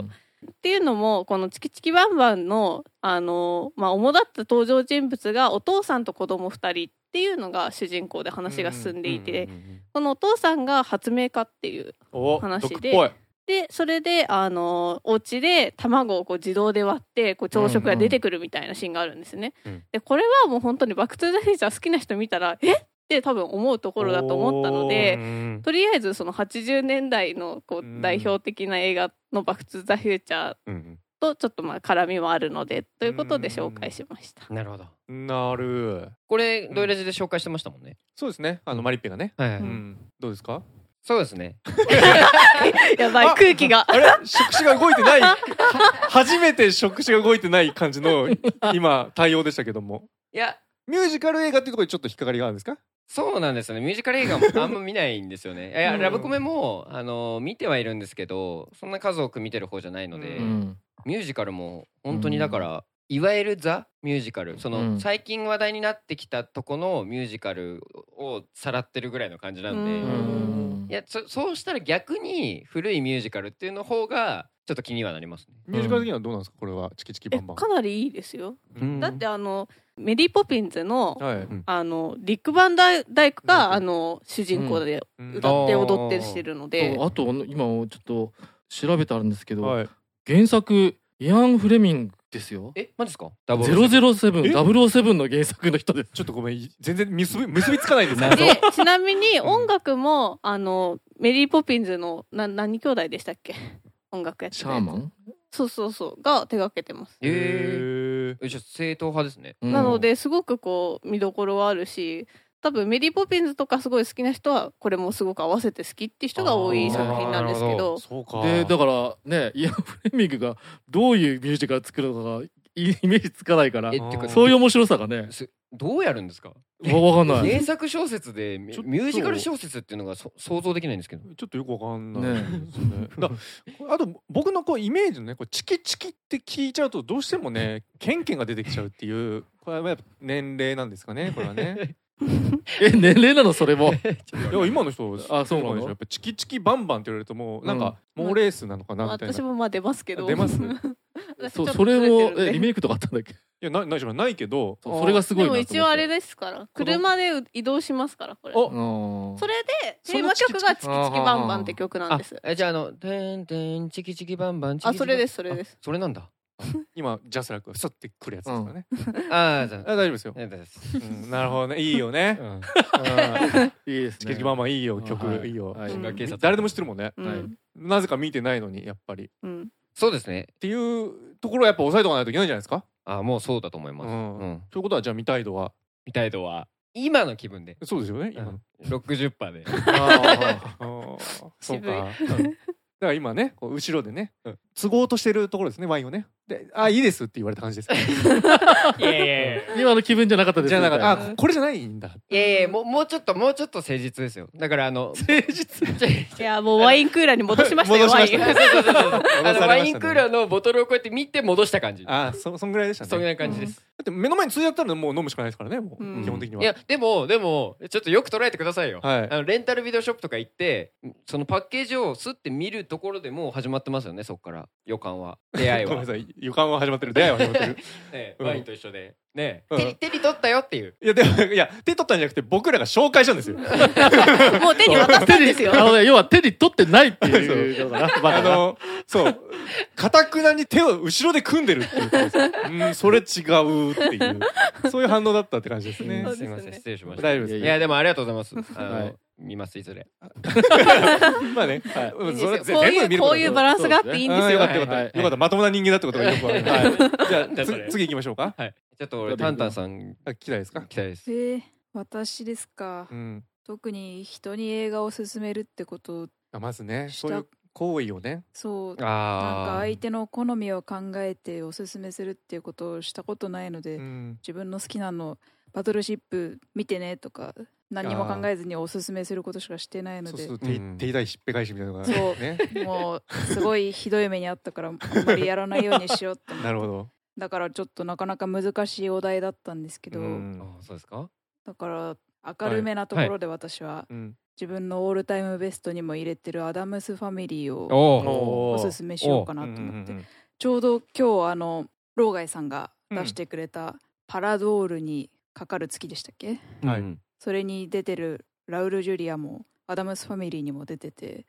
Speaker 4: っていうのもこのチキチキバンバンの主だった登場人物がお父さんと子供2人っていうのが主人公で話が進んでいて、このお父さんが発明家っていう話でそれでお家で卵をこう自動で割ってこう朝食が出てくるみたいなシーンがあるんですね。でこれはもう本当にバックトゥザフューチャー好きな人見たらって多分思うところだと思ったので、とりあえずその80年代のこう代表的な映画のバックトゥザフューチャーとちょっと絡みもあるのでということで紹介しました。
Speaker 1: なるほど。
Speaker 2: なる。
Speaker 1: これドイラジで紹介してましたもんね。
Speaker 2: そうですね。マリッペがね。どうですか？
Speaker 1: そうですね。
Speaker 4: やばい空気が。
Speaker 2: あれ触手が動いてない。初めて触手が動いてない感じの今対応でしたけども。
Speaker 1: いや
Speaker 2: ミュージカル映画っていうところにちょっと引っかかりがあるんですか？
Speaker 1: そうなんですよね。ミュージカル映画もあんま見ないんですよね。いやラブコメも見てはいるんですけど、そんな数多く見てる方じゃないので、ミュージカルも本当にだから、いわゆるザ・ミュージカル、その最近話題になってきたとこのミュージカルをさらってるぐらいの感じなんで、いやそうしたら逆に古いミュージカルっていうの方がちょっと気にはなりますね。
Speaker 2: ミュージカル的にはどうなんですか？これはチキチキバンバン。
Speaker 4: かなりいいですよ。だってメリーポピンズの、リック・バンダイクが主人公で歌って踊ってしてるので、
Speaker 3: あと今ちょっと調べてあるんですけど、原作イアン・フレミングですよ。
Speaker 1: マジですか
Speaker 3: ？007の原作の人です。
Speaker 2: ちょっとごめん、全然結びつかないですね。
Speaker 4: でちなみに音楽もメリーポピンズの何兄弟でしたっけ？音楽やってる
Speaker 3: シャーマン？
Speaker 4: そうが手掛けてます。
Speaker 1: じゃあ正統派ですね。
Speaker 4: なのですごくこう見どころはあるし、多分メリーポピンズとかすごい好きな人はこれもすごく合わせて好きっていう人が多い作品なんですけど、
Speaker 3: でだからねイアン・フレミングがどういうミュージカル作るのかイメージつかないから、そういう面白さがね。
Speaker 1: どうやるんですか？
Speaker 3: わかんない。
Speaker 1: 原作小説でミュージカル小説っていうのが想像できないんですけど、
Speaker 2: ちょっとよくわかんないですね。あと僕のこうイメージのね、こうチキチキって聞いちゃうとどうしてもねケンケンが出てきちゃうっていう、これはやっぱ年齢なんですかね、これはね。
Speaker 3: 年齢なのそれも。い
Speaker 2: や今の人
Speaker 3: そうなの？
Speaker 2: やっぱチキチキバンバンって言われるともうなんかモーレースなのかなみたいな。
Speaker 4: 私も出ますけど。
Speaker 2: 出ます。
Speaker 3: それもリメイクとかあったんだっけ？
Speaker 2: いやないけど、
Speaker 3: それがすごいなと思って。
Speaker 4: でも一応あれですから、車で移動しますからこれ。それでテーマ曲がチキチキバンバンって曲なんです。
Speaker 1: じゃあてんてんチキチキバンバン。
Speaker 4: それです。
Speaker 1: それなんだ。
Speaker 2: 今ジャスラックがスッてくるやつですからね。
Speaker 1: 大丈
Speaker 2: 夫ですよ。なるほどね、いいよね。
Speaker 3: いいですね。
Speaker 2: チキチキバンバンいいよ、曲いいよ。誰でも知ってるもんね。なぜか見てないのにやっぱり。
Speaker 1: そうですね。
Speaker 2: っていうところはやっぱ抑えとかないといけないんじゃないですか？
Speaker 1: もうそうだと思います。
Speaker 2: ということはじゃあ見たい度は
Speaker 1: 今の気分で。
Speaker 2: そうですよね。今の
Speaker 1: 60% で。
Speaker 2: そうか。だから今ね、こう後ろでね、都合としてるところですね、ワインをね。で、いいですって言われた感じです。
Speaker 1: いや
Speaker 3: 今の気分じゃなかったです。
Speaker 2: じゃなかった。これじゃないんだ。
Speaker 1: もうちょっと誠実ですよ。だから
Speaker 3: 誠実。
Speaker 4: いやもうワインクーラーに戻しましたよ。ワ
Speaker 1: インクーラーのボトルをこうやって見て戻した感じ。
Speaker 2: そんぐらいでしたね。
Speaker 1: そんぐらいの感じです。
Speaker 2: だって目の前に通やったらもう飲むしかないですからね、もう基本的には。
Speaker 1: いやでもちょっとよく捉えてくださいよ。レンタルビデオショップとか行ってそのパッケージをスッて見るところでもう始まってますよね。そこから予感は、出会いは。
Speaker 2: ごめんなさい、予感は始まってる、出会いは始まってる。
Speaker 1: ワインと一緒でね、手に取ったよっていう。
Speaker 2: いや手取ったんじゃなくて僕らが紹介したんですよ。
Speaker 4: もう手に渡したんですよ。
Speaker 3: 要は手に取ってないっていう
Speaker 2: そうかたくなに手を後ろで組んでるっていう。それ違うっていうそういう反応だったって感じですね。
Speaker 1: すみません、失礼しました。
Speaker 2: 大丈夫です。
Speaker 1: いやでもありがとうございます。見ますいずれ。
Speaker 2: まあね、
Speaker 4: こういうバランスがあっていいんですよ。
Speaker 2: よかったまともな人間だってことがよくわかる。じゃあ次行きましょうか。
Speaker 1: ちょっとタンタンさん
Speaker 2: 聞きたいですか？
Speaker 1: 聞きたいです。
Speaker 5: 私ですか。特に人に映画を勧めるってこと
Speaker 2: まずね、そういう行為をね、
Speaker 5: なんか相手の好みを考えておすすめするっていうことをしたことないので、自分の好きなのバトルシップ見てねとか何にも考えずにおすすめすることしかしてないので、
Speaker 2: 手痛いしっぺ返しみたいなのが
Speaker 5: そうもうすごいひどい目にあったからあんまりやらないようにしようって
Speaker 2: なるほど。
Speaker 5: だからちょっとなかなか難しいお題だったんですけど、
Speaker 1: そうですか。
Speaker 5: だから明るめなところで私は自分のオールタイムベストにも入れてるアダムスファミリーをおすすめしようかなと思って、ちょうど今日ローガイさんが出してくれたパラドールにかかる月でしたっけ、
Speaker 2: はい、
Speaker 5: それに出てるラウル・ジュリアもアダムスファミリーにも出てて、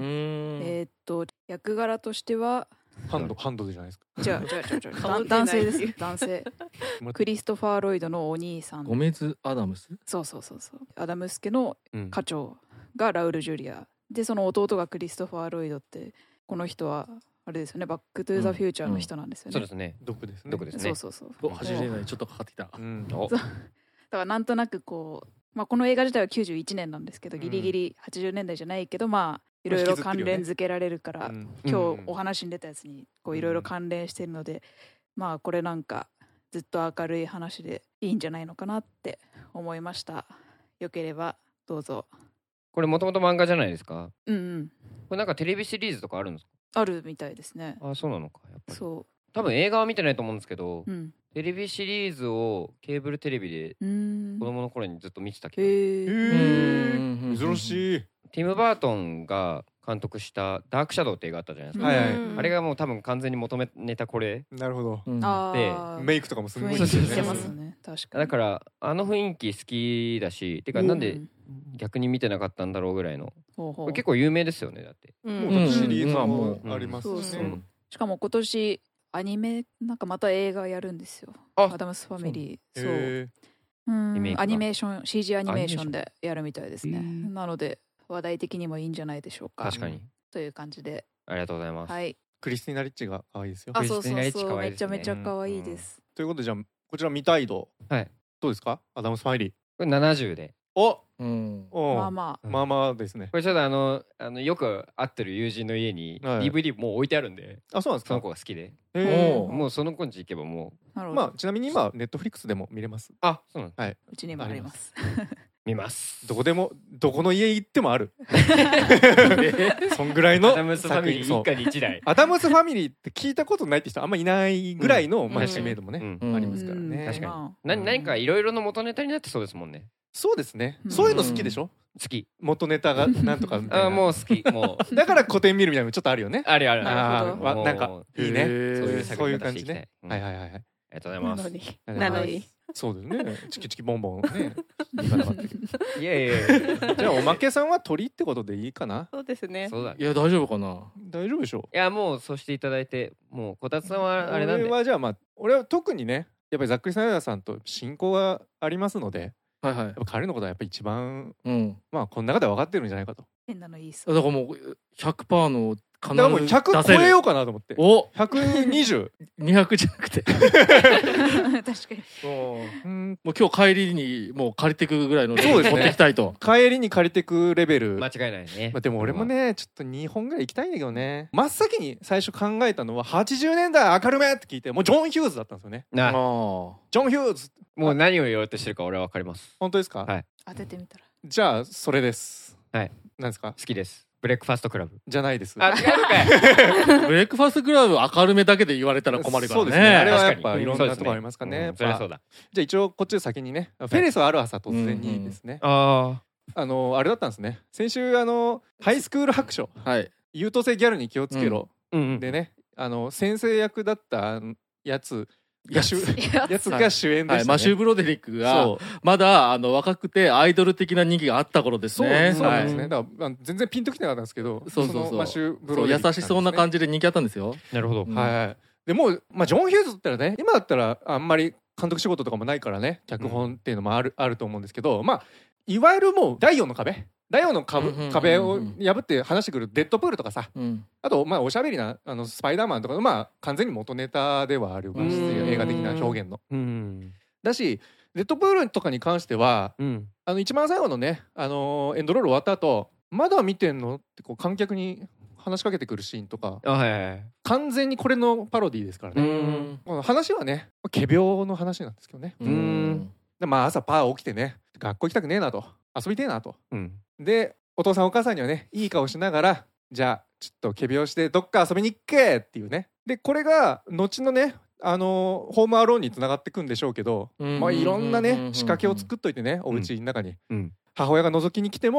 Speaker 5: 役柄としては
Speaker 2: ハンドじゃないですか。
Speaker 5: じゃあ男性です。男性。クリストファー・ロイドのお兄さん。
Speaker 3: ゴメズ・アダムス。
Speaker 5: そう。アダムス家の家長がラウル・ジュリアで、その弟がクリストファー・ロイドって、この人はあれですよね、バック・トゥ・ザ・フューチャーの人なんですよね。
Speaker 1: そうですね。
Speaker 2: 毒です
Speaker 1: ね。
Speaker 5: そう。
Speaker 3: 走れないちょっとかかってきた。
Speaker 5: だからなんとなくこう、この映画自体は91年なんですけど、ギリギリ80年代じゃないけど、いろいろ関連付けられるから、今日お話に出たやつにいろいろ関連してるので、これなんかずっと明るい話でいいんじゃないのかなって思いました。よければどうぞ。
Speaker 1: これもともと漫画じゃないですか。
Speaker 5: こ
Speaker 1: れなんかテレビシリーズとかあるんですか？
Speaker 5: あるみたいですね。
Speaker 1: あ、そうなのか。やっぱり
Speaker 5: そう。
Speaker 1: 多分映画は見てないと思うんですけど、テレビシリーズをケーブルテレビで子供の頃にずっと見てたけど、
Speaker 2: 珍しい。
Speaker 1: ティム・バートンが監督したダークシャドウって映画あったじゃないですか。あれがもう多分完全に元ネタこれ。
Speaker 2: なるほど。
Speaker 1: で
Speaker 2: メイクとかもすごい
Speaker 5: してますね。確かに。
Speaker 1: だからあの雰囲気好きだし、てかなんで逆に見てなかったんだろうぐらいの。結構有名ですよね、だって。
Speaker 2: もうシリーズもありますね。
Speaker 5: しかも今年アニメなんかまた映画やるんですよ。アダムスファミリー。そう。アニメーション CG アニメーションでやるみたいですね。なので話題的にもいいんじゃないでしょうか。
Speaker 1: 確かに。
Speaker 5: という感じで。
Speaker 1: ありがとうございます。
Speaker 5: はい。
Speaker 2: クリスティーナ・リッチが可愛いですよ。
Speaker 5: そう。めちゃめちゃ可愛いです。
Speaker 2: ということでじゃあこちら見たい度。はい。どうですか？アダムスファミリー。
Speaker 1: これ70で。
Speaker 5: ま
Speaker 2: あですね。
Speaker 1: これちょっとよく会ってる友人の家に DVD もう置いてあるんで。
Speaker 2: あ、そうなんですか。
Speaker 1: その子が好きで。もうその子ん家行けばも
Speaker 2: う。ちなみに今ネットフリックスでも見れます。
Speaker 1: あ、そうなんです。
Speaker 2: はい。
Speaker 5: うちにもあります。
Speaker 1: 見ます。
Speaker 2: どこの家行ってもある。そんぐらいの
Speaker 1: アダムスファミリー一家に一台。
Speaker 2: アダムスファミリーって聞いたことないって人あんまいないぐらいの知名度もねありますからね。
Speaker 1: 確かに。何かいろいろの元ネタになってそうですもんね。
Speaker 2: そうですね。そういうの好きでしょ？
Speaker 1: 好き。
Speaker 2: 元ネタがなんとかみたいな。
Speaker 1: もう好き。もう
Speaker 2: だから古典見るみたいなのちょっとあるよね。
Speaker 1: ある。
Speaker 2: なんかいいね。そういう感じね。はい。
Speaker 1: ありがとうございます。
Speaker 5: なのに。
Speaker 2: そうですね。チキチキボンボンね。
Speaker 1: いや。
Speaker 2: じゃあおまけさんは鳥ってことでいいかな。
Speaker 4: そうですね。
Speaker 3: いや大丈夫かな。
Speaker 2: 大丈夫でしょう。
Speaker 1: いやもうそうしていただいて、もうこたつさんはあれなんで。
Speaker 2: 俺はじゃあ俺は特にね、やっぱりざっくりサイダーさんと親交がありますので。やっぱ彼のことはやっぱり一番この中で分かってるんじゃないかと。
Speaker 5: 変なのいいっす。
Speaker 3: だからもう 100% の
Speaker 2: だからもう100超えようかなと思って。
Speaker 3: お
Speaker 2: 120。
Speaker 3: 200じゃなくて。
Speaker 5: 確かに。
Speaker 3: もう今日帰りにもう借りてくぐらいの持ってきたいと。
Speaker 2: 帰りに借りてくレベル。
Speaker 1: 間違いないね。
Speaker 2: でも俺もねちょっと2本ぐらい行きたいんだけどね。真っ先に最初考えたのは80年代明るめって聞いて、もうジョン・ヒューズだったんですよね。ジョン・ヒューズ。
Speaker 1: もう何を言おうとしてるか俺は分かります。
Speaker 2: 本当ですか？
Speaker 1: はい。
Speaker 5: 当ててみたら。
Speaker 2: じゃあそれです。
Speaker 1: はい。
Speaker 2: 何ですか？
Speaker 1: 好きです。ブレックファストクラブ
Speaker 2: じゃないです。
Speaker 1: あ、違うのかい。
Speaker 3: ブレックファストクラブ明るめだけで言われたら困るからね。
Speaker 2: そうですね。あれはやっぱいろんなとこありますかね。
Speaker 1: そりゃそうだ。
Speaker 2: じゃあ一応こっちで先にね、フェレスはある朝突然にですね。あれだったんですね。先週ハイスクール白書、優等生ギャルに気をつけろでね、先生役だったやつが主演でしたね。
Speaker 3: マシュー・ブロデリックがまだ若くてアイドル的な人気があった頃ですね。
Speaker 2: そうなんですね。だから全然ピンときてなかったんですけど、
Speaker 3: そう
Speaker 2: マシュー・ブロデリック
Speaker 3: 優しそうな感じで人気あったんですよ。
Speaker 1: なるほど。
Speaker 2: はい。でもうジョン・ヒューズって言ったらね、今だったらあんまり監督仕事とかもないからね、脚本っていうのもあると思うんですけど、いわゆるもう第4の壁を破って話してくるデッドプールとかさ、あとおしゃべりなスパイダーマンとか完全に元ネタではある映画的な表現の。だしデッドプールとかに関しては一番最後のねエンドロール終わった後、まだ見てんのってこう観客に話しかけてくるシーンとか、完全にこれのパロディーですからね。話はね仮病の話なんですけどね。朝パー起きてね、学校行きたくねえなと、遊びてえなと、でお父さんお母さんにはねいい顔しながら、じゃあちょっと仮病してどっか遊びに行っけっていうね。でこれが後のねホームアローンにつながってくんでしょうけど、いろんなね仕掛けを作っといてね、お家の中に母親が覗きに来ても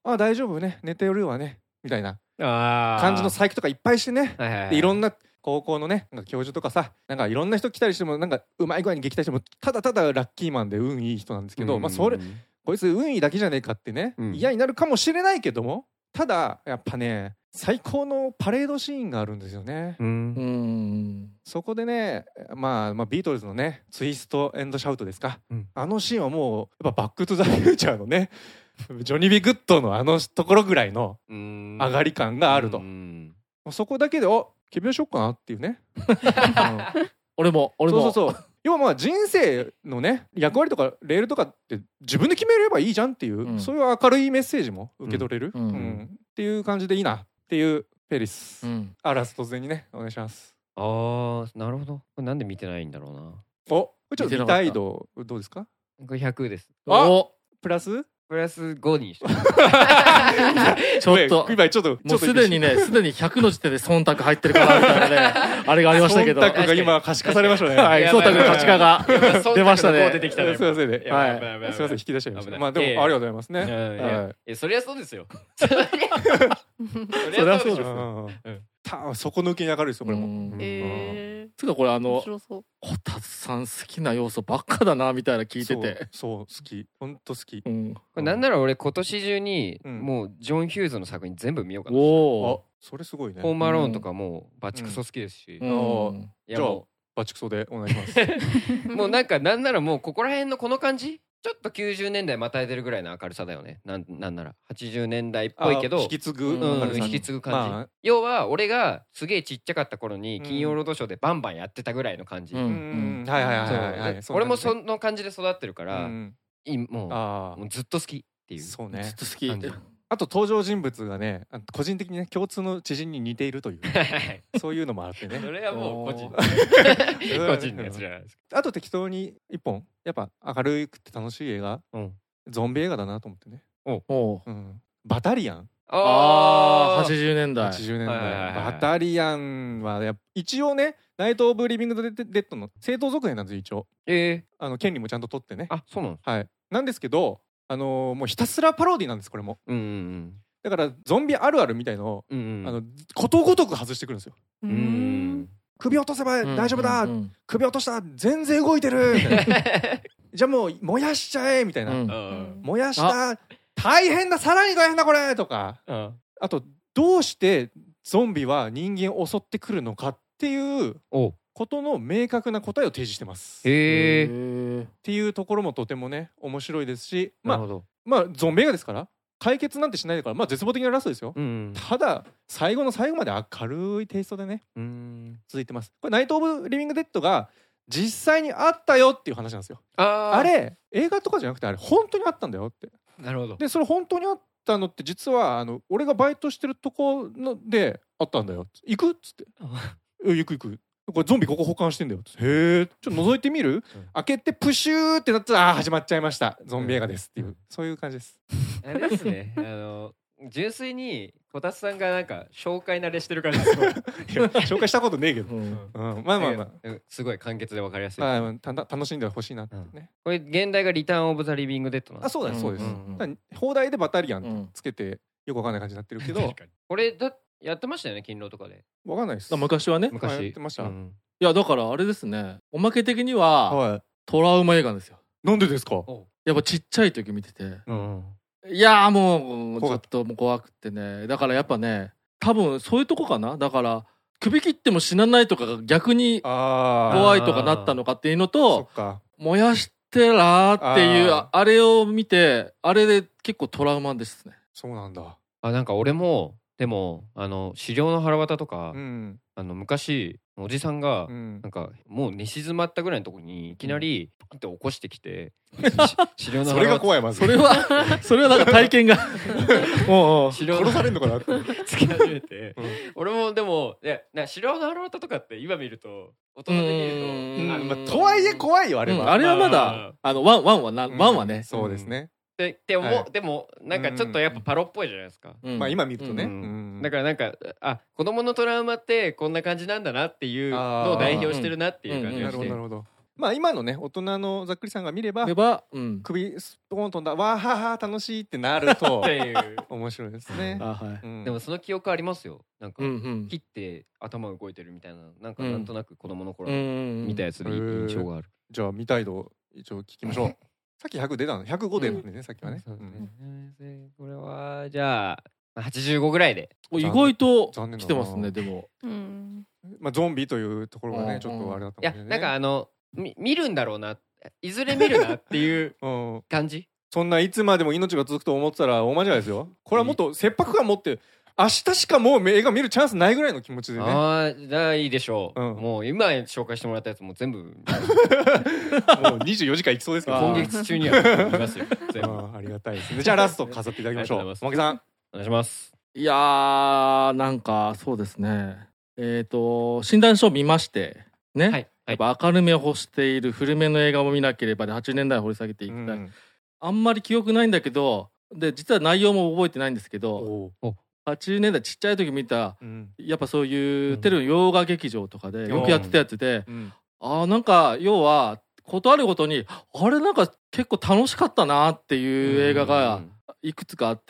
Speaker 2: あ大丈夫ね寝てるわねみたいな感じの細工とかいっぱいしてね、でいろんな高校のねなんか教授とかさなんかいろんな人来たりしてもなんかうまい具合に撃退してもただただラッキーマンで運いい人なんですけど、まあそれこいつ運いいだけじゃねえかってね、嫌になるかもしれないけども、ただやっぱね最高のパレードシーンがあるんですよね。そこでね、まあビートルズのねツイストエンドシャウトですか、あのシーンはもうやっぱバックトゥザフューチャーのねジョニー・ビ・グッドのあのところぐらいの上がり感があると、そこだけで君はしよっかなっていうね
Speaker 3: 俺も
Speaker 2: そう要はまあ人生のね役割とかレールとかって自分で決めればいいじゃんっていう、そういう明るいメッセージも受け取れる、っていう感じでいいなっていうフェリス、アラス突然にねお願いします。
Speaker 1: なるほど。これなんで見てないんだろうな。
Speaker 2: ちょっと見たい度どうですか？
Speaker 1: これ100です。
Speaker 2: プラス
Speaker 1: 5にして
Speaker 3: ちょっと
Speaker 2: 今ちょっと
Speaker 3: もうすでに100の時点で忖度入ってるからみたいなねあれがありましたけど、
Speaker 2: 忖度が今可視化されましたね。
Speaker 3: はい、忖度の可視化が出ましたね。
Speaker 1: 出てきたね。
Speaker 2: すいませんね。はい。すいません引き出しちゃいました。まあでもありがとうございますね。
Speaker 1: そりゃそうですよ。
Speaker 3: そりゃそうですよ。
Speaker 2: 底抜けに明るいですよこれも。
Speaker 3: つうかこれこたつさん好きな要素ばっかだなみたいな聞いてて、
Speaker 2: そう好き、本当好き。こ
Speaker 1: れなんなら俺今年中にもうジョン・ヒューズの作品全部見ようかな。
Speaker 2: それすごいね。
Speaker 1: ホームアローンとかもバチクソ好きですし、
Speaker 2: じゃあバチクソでお願いします。
Speaker 1: もうなんならもうここら辺のこの感じちょっと90年代またいでるぐらいの明るさだよね。なんなら80年代っぽいけど
Speaker 2: 引き継ぐ
Speaker 1: 感じ、要は俺がすげえちっちゃかった頃に金曜ロードショーでバンバンやってたぐらいの感じ。俺もその感じで育ってるから、もうずっと好きっていう。
Speaker 2: そうね、
Speaker 3: ずっと好き。
Speaker 2: あと登場人物がね個人的にね共通の知人に似ているというそういうのもあってね。
Speaker 1: それはもう個人のやつじゃないですか。
Speaker 2: あと適当に一本やっぱ明るくて楽しい映画、ゾンビ映画だなと思ってね。バタリアン。
Speaker 3: 80年代
Speaker 2: バタリアンは一応ねナイト・オブ・リビング・デッドの正当続編なんですよ一応。権利もちゃんと取ってね。
Speaker 1: そうなの。
Speaker 2: はいなんですけどもうひたすらパロディなんですこれも。だからゾンビあるあるみたいのをことごとく外してくるんですよ。首落とせば大丈夫だ、首落とした全然動いてるじゃあもう燃やしちゃえみたいな、燃やした大変ださらに大変だこれとか、あとどうしてゾンビは人間を襲ってくるのかっていうことの明確な答えを提示してます。っていうところもとてもね面白いですし、まあゾンビ映画ですから解決なんてしないから、絶望的なラストですよ。ただ最後の最後まで明るいテイストでね続いてます。これナイト・オブ・リビング・デッドが実際にあったよっていう話なんですよ。あれ映画とかじゃなくてあれ本当にあったんだよって。
Speaker 1: なるほど。
Speaker 2: でそれ本当にあったのって実は俺がバイトしてるとこのであったんだよ。行くっつって行くこれゾンビここ保管してんだよ。へえ、ちょっと覗いてみる？開けてプシューってなったら始まっちゃいました。ゾンビ映画ですっていうそういう感じです。
Speaker 1: あれですね。純粋にこたつさんがなんか紹介慣れしてる感じですごい。
Speaker 2: 紹介したことねえけど。まあ
Speaker 1: すごい簡潔で分かりやすい。
Speaker 2: 楽しんでほしいなってね。
Speaker 1: これ現代がリターンオブザリビングデッドなんですか？
Speaker 2: そうですそうです。放題でバタリアンつけてよくわかんない感じになってるけど。
Speaker 1: これやってましたよね勤労とかで。
Speaker 2: わかんないです。
Speaker 3: 昔はね。
Speaker 2: やってました。い
Speaker 3: やだからあれですね。おまけ的にはトラウマ映画ですよ。
Speaker 2: なんでですか？
Speaker 3: やっぱちっちゃい時見てて。いやもうちょっともう怖くてね。だからやっぱね多分そういうとこかな。だから首切っても死なないとかが逆に怖いとかなったのかっていうのと、燃やしてらっていうあれを見てあれで結構トラウマですね。
Speaker 2: そうなんだ。
Speaker 1: なんか俺もでも資料の腹渡とか、昔おじさんがなんかもう寝静まったぐらいのところにいきなりパンって起こしてきて、資料の
Speaker 2: それが怖い。まず
Speaker 3: それはなんか体験が
Speaker 2: 殺されるのかなって
Speaker 1: つき始めて、俺もでも資料の腹渡とかって今見ると大人で見ると
Speaker 2: とはいえ怖いよあれは。
Speaker 3: あれはまだワンはね。
Speaker 2: そうですね。
Speaker 1: でもなんかちょっとやっぱパロっぽいじゃないですか。
Speaker 2: 今見るとね。
Speaker 1: だからなんか子供のトラウマってこんな感じなんだなっていうのを代表してるなっていう感じがして。
Speaker 2: なるほど。 まあ今のね大人のざっくりさんが見れば、首スポーン飛んだわーはーはー楽しいってなると面白いですね。
Speaker 1: でもその記憶ありますよ。なんか切って頭動いてるみたいな、なんとなく子供の頃見たやつで印象がある。
Speaker 2: じゃあ見たい度一応聞きましょう。さっき100出たの105出るんでね、さっきはね。
Speaker 1: これはじゃあ85ぐらいで。
Speaker 3: 意外と来てますね。でも
Speaker 2: まあゾンビというところがねちょっとあれだったもんね。
Speaker 1: いやなんか見るんだろうな、いずれ見るなっていう感じ。
Speaker 2: そんないつまでも命が続くと思ってたら大間違いですよ。これはもっと切迫感持って明日しかもう映画見るチャンスないぐらいの気持ちでね。
Speaker 1: ああ、じゃあいいでしょう。もう今紹介してもらったやつも全部もう
Speaker 2: 24時間いきそうですけど、
Speaker 1: 今月中には見ますよ。
Speaker 2: ありがたいですね。じゃあラスト飾っていただきましょう。おまけさん
Speaker 1: お願いします。
Speaker 3: いやーなんかそうですね。診断書を見ましてね。やっぱ明るめを欲している古めの映画も見なければで80年代掘り下げていきたい。あんまり記憶ないんだけど、で実は内容も覚えてないんですけど、80年代ちっちゃい時見た、やっぱそういうテレビの洋画劇場とかでよくやってたやつで、なんか要はことあるごとにあれなんか結構楽しかったなっていう映画がいくつかあって、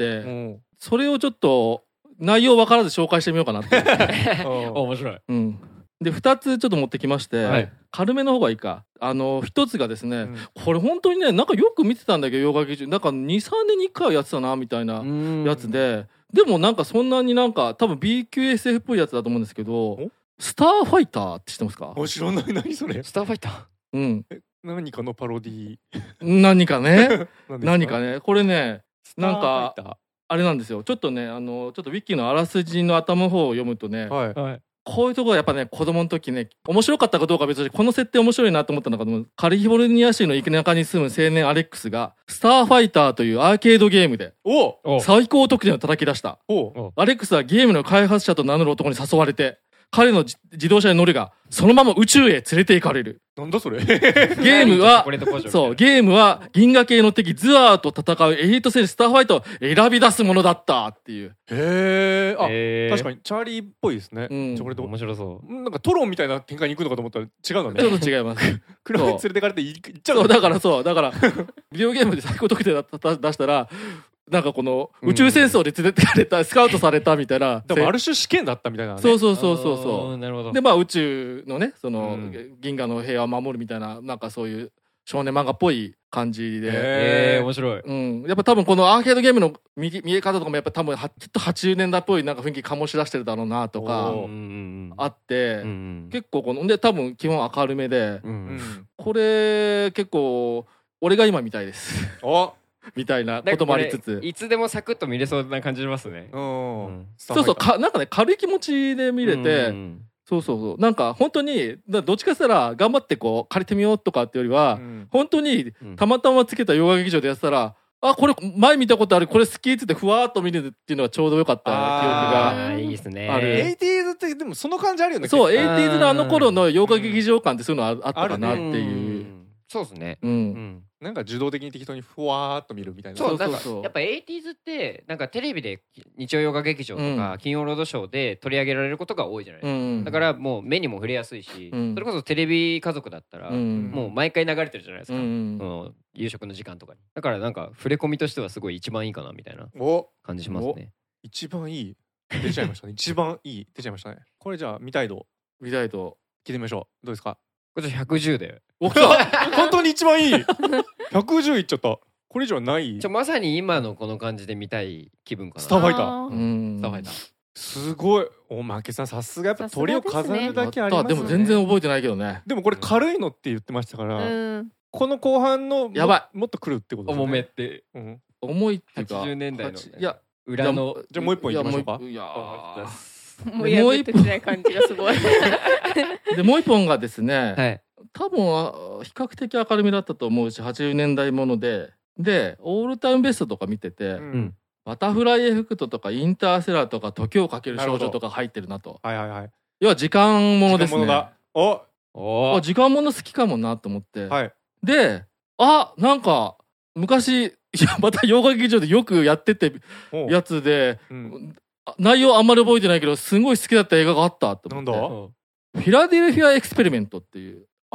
Speaker 3: それをちょっと内容分からず紹介してみようかなって
Speaker 1: 面白い。
Speaker 3: で2つちょっと持ってきまして、軽めの方がいいか。1つがですね、これ本当にねなんかよく見てたんだけど洋画劇場なんか 2,3 年に1回やってたなみたいなやつで、でもなんかそんなになんか多分 B 級 SF っぽいやつだと思うんですけど、スターファイターって知ってますか？
Speaker 2: 知らない。何それ？
Speaker 1: スターファイター。
Speaker 2: 何かのパロディ
Speaker 3: 何かね何かねこれねなんかあれなんですよ。ちょっとねちょっとウィキのあらすじの頭の方を読むとね、こういうところがやっぱね子供の時ね面白かったかどうかは別にこの設定面白いなと思ったのかと思う。カリフォルニア州の田舎に住む青年アレックスがスターファイターというアーケードゲームで最高得点を叩き出した。アレックスはゲームの開発者と名乗る男に誘われて彼の自動車に乗るがそのまま宇宙へ連れて行かれる。
Speaker 2: なんだそれ？
Speaker 3: ゲームは銀河系の敵ズアーと戦うエリート戦士スターファイターを選び出すものだったっていう。
Speaker 2: 確かにチャーリーっぽいですね。
Speaker 1: これ面白そう。
Speaker 2: なんかトロンみたいな展開に行くのかと思ったら違うんだね。
Speaker 3: ちょっと違います。
Speaker 2: 車に連れてかれて行っちゃう。
Speaker 3: そうだからビデオゲームで最高得点出したらなんかこの宇宙戦争で連れてかれたスカウトされたみたいな、
Speaker 2: でもある種試験だったみたいなね。
Speaker 3: そう
Speaker 1: なるほど。
Speaker 3: でまあ宇宙のねその銀河の平和を守るみたいななんかそういう少年漫画っぽい感じで、
Speaker 1: 面白い。
Speaker 3: やっぱ多分このアーケードゲームの見え方とかもやっぱ多分きっと80年代っぽいなんか雰囲気醸し出してるだろうなとかあって、結構こので多分基本明るめで、これ結構俺が今見たいですみたいなこともありつつ、
Speaker 1: いつでもサクッと見れそうな感じしますね。
Speaker 3: そうなんかね軽い気持ちで見れて、そうなんか本当にどっちかしたら頑張ってこう借りてみようとかってよりは、本当にたまたまつけた洋画劇場でやってたら、これ前見たことあるこれ好きっつってふわーっと見るっていうのがちょうどよかった記憶が
Speaker 1: いいですね。
Speaker 2: 80s ってでもその感じあるよね。
Speaker 3: そう 80s のあの頃の洋画劇場感ってそういうのあったかなっていう。
Speaker 1: そうですね。
Speaker 2: なんか受動的に適当にふわーっと見るみたいな。
Speaker 1: そうなんかやっぱ 80s ってなんかテレビで日曜洋画劇場とか金曜ロードショーで取り上げられることが多いじゃないですか。だからもう目にも触れやすいし、それこそテレビ家族だったらもう毎回流れてるじゃないですか。夕食の時間とかに。だからなんか触れ込みとしてはすごい一番いいかなみたいな感じしますね。
Speaker 2: 一番いい出ちゃいましたね。一番いい出ちゃいましたね。これじゃあ見たい度聞いてみましょう。どうですか？
Speaker 1: これ110で。
Speaker 2: 本当に一番いい。110いっちゃった。これ以上はない。
Speaker 1: まさに今のこの感じで見たい気分かな。
Speaker 2: スターファイター。すごい。おまけさんさすがやっぱ鳥を飾るだけありますね。
Speaker 3: でも全然覚えてないけどね。
Speaker 2: でもこれ軽いのって言ってましたから、この後半の
Speaker 3: やば
Speaker 2: いもっと来るってことですね。
Speaker 1: 重めって、
Speaker 3: 重いっていうか
Speaker 1: 80年代の裏の。
Speaker 2: じゃあもう一本いきましょうか。
Speaker 4: もうやってない感じがすごい。
Speaker 3: でもう一本がですね、多分比較的明るみだったと思うし80年代ものでオールタイムベストとか見てて、バタフライエフェクトとかインターステラーとか時をかける少女とか入ってるなと。要は時間ものですね。時間もの好きかもなと思って、でなんか昔また洋画劇場でよくやっててやつで、内容あんまり覚えてないけどすごい好きだった映画があったと思って。フィラデルフィアエクスペリメントっていう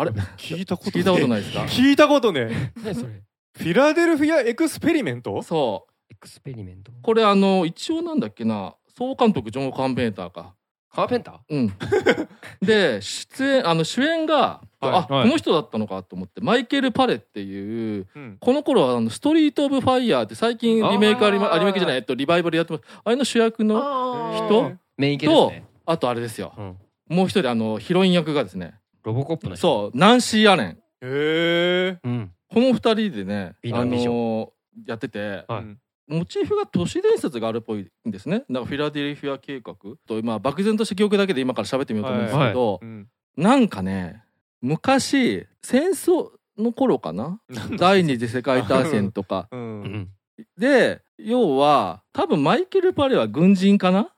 Speaker 3: あれ
Speaker 2: 聞いたこと
Speaker 3: ないですか？
Speaker 2: 聞いたことね。
Speaker 1: 何それ？
Speaker 2: フィラデルフィアエクスペリメント？
Speaker 3: そう。
Speaker 1: エクスペリメント。
Speaker 3: これ一応なんだっけな、総監督ジョン・カーペンターか。
Speaker 1: カーペンター？
Speaker 3: うん。で主演が、この人だったのかと思って、マイケル・パレっていう、この頃はストリート・オブ・ファイヤーって最近リメイクアニメークじゃないリバイバルやってます。あれの主役の人
Speaker 1: メイン系ですね。
Speaker 3: あとあれですよ。もう一人ヒロイン役がですね。
Speaker 1: ロボコップの人。
Speaker 3: そう、ナンシー・アレン。
Speaker 2: へえ。
Speaker 3: この二人でね、やってて。モチーフが都市伝説があるっぽいんですね。なんかフィラデルフィア計画と、漠然とした記憶だけで今から喋ってみようと思うんですけど、なんかね、昔戦争の頃かな、第二次世界大戦とかで、要は多分マイケル・パレは軍人かな、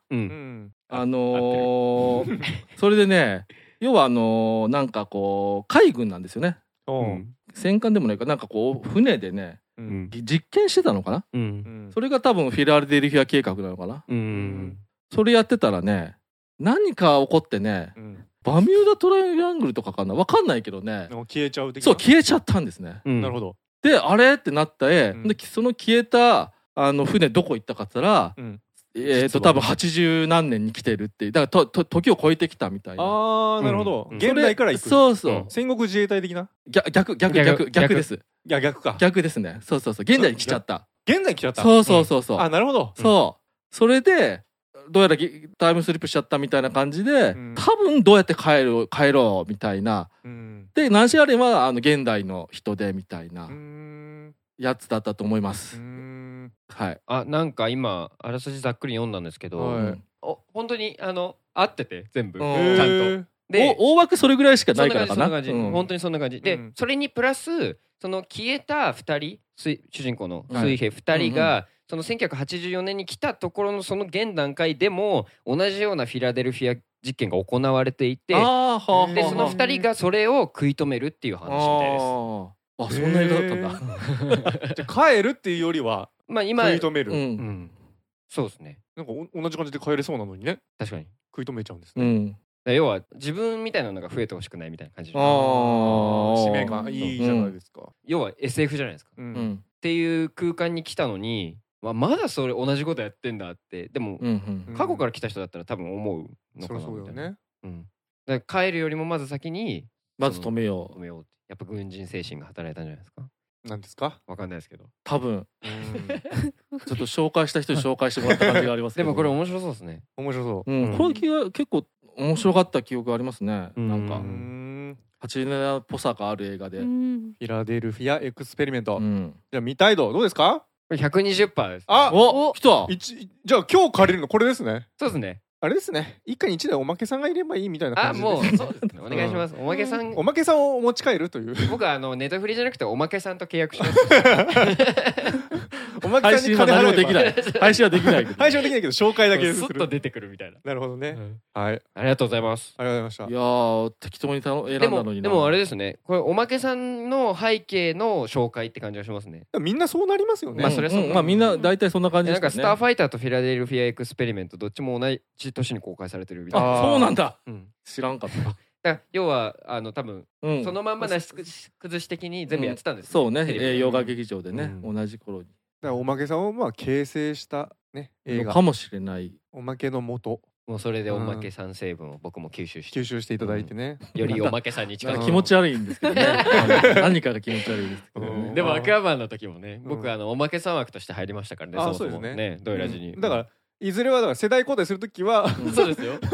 Speaker 3: それでね、要はなんかこう海軍なんですよね。戦艦でもないか、なんかこう船でね、実験してたのかな、それが多分フィラデルフィア計画なのかな、それやってたらね、何か起こってね、バミューダトライアングルとかかな、分かんないけどね、
Speaker 2: 消えちゃう的な。
Speaker 3: そう、消えちゃったんですね。
Speaker 2: なるほど。
Speaker 3: で、あれってなったでその消えた船どこ行ったかって言ったら、多分80何年に来てるって、だから時を超えてきたみたいな。
Speaker 2: ああ、なるほど。現代から行く。
Speaker 3: そうそう。
Speaker 2: 戦国自衛隊的な。
Speaker 3: 逆です。
Speaker 2: いや、逆か。
Speaker 3: 逆ですね。そうそうそう。現代に来ちゃった。
Speaker 2: 現代に来ちゃった。
Speaker 3: そうそうそうそう。
Speaker 2: あ、なるほど。
Speaker 3: そう。それでどうやらタイムスリップしちゃったみたいな感じで、多分どうやって帰ろうみたいな。で、ナンシー・アレンは現代の人でみたいなやつだったと思います。はい。
Speaker 1: なんか今あらすじざっくり読んだんですけど、本当に合ってて全部ちゃんと。
Speaker 3: で、大枠それぐらいしかないからかな。
Speaker 1: そんな感じ、本当にそんな感じで、それにプラスその消えた2人、主人公の水兵2人がその1984年に来たところのその現段階でも同じようなフィラデルフィア実験が行われていて、でその2人がそれを食い止めるっていう話みたいです。
Speaker 3: そんな映画だったんだ。
Speaker 2: じゃあ帰るっていうよりは
Speaker 1: 今
Speaker 2: 食い止める。
Speaker 1: そうですね。
Speaker 2: なんか同じ感じで帰れそうなのにね。
Speaker 1: 確かに
Speaker 2: 食い止めちゃうんですね。
Speaker 1: 要は自分みたいなのが増えてほしくないみたいな感じ。
Speaker 2: 使命感いいじゃないですか。
Speaker 1: 要は SF じゃないですか。っていう空間に来たのに、まだそれ同じことやってんだって。でも過去から来た人だったら多分思うのかなみたいな。だから帰るよりもまず先に
Speaker 3: まず止めよう。
Speaker 1: やっぱ軍人精神が働いたんじゃないですか。
Speaker 2: なんですか？
Speaker 1: わかんないですけど。
Speaker 3: 多分。ちょっと紹介した人に紹介してもらった感じがありますけど。
Speaker 1: でもこれ面白そうですね。
Speaker 2: 面白そう。
Speaker 3: この気が結構面白かった記憶がありますね。なんか80年代っぽさがある映画で。フ
Speaker 2: ィラデルフィアエクスペリメント。じゃあ見たい度どうですか？
Speaker 1: これ 120% です。
Speaker 3: 来た。
Speaker 2: じゃあ今日借りるのこれですね。
Speaker 1: そうですね。
Speaker 2: あれですね。一家に一台おまけさんがいればいいみたいな感じで。
Speaker 1: もうそうですね。お願いします。おまけさん
Speaker 2: を持ち帰るという。
Speaker 1: 僕はネタフリじゃなくておまけさんと契約します。
Speaker 2: おまけさんに金払えば
Speaker 3: できない。配信はできない。
Speaker 2: 配信はできないけど紹介だけする。
Speaker 1: スッと出てくるみたいな。
Speaker 2: なるほどね。はい。
Speaker 1: ありがとうございます。
Speaker 2: ありがとうございました。
Speaker 3: いや適当に選んだのにな。
Speaker 1: でもあれですね。これおまけさんの背景の紹介って感じがしますね。
Speaker 2: みんなそうなりますよね。
Speaker 1: まあそれそう。
Speaker 3: まあみんな大体そんな感じですね。
Speaker 1: なんかスターファイターとフィラデルフィアエクスペリメントどっちも同じ年に公開されてるみたいな。
Speaker 3: そうなんだ。知らんかった。
Speaker 1: だから要は多分そのまんまなし崩し的に全部やってたんです。
Speaker 3: そうね。洋画劇場でね、同じ頃に。
Speaker 2: だからおまけさんを形成したね映画
Speaker 3: かもしれない。
Speaker 2: おまけの元。
Speaker 1: もうそれでおまけさん成分を僕も吸収して
Speaker 2: いただいてね。
Speaker 1: よりおまけさんに近づく。
Speaker 3: 気持ち悪いんですけどね。何かが気持ち悪いですけどね。
Speaker 1: でもアクアマンの時もね、僕おまけさん枠として入りましたからね。そもそもね、ドイラジに。
Speaker 2: だからいずれはだから世代交代するときは
Speaker 1: そうですよ。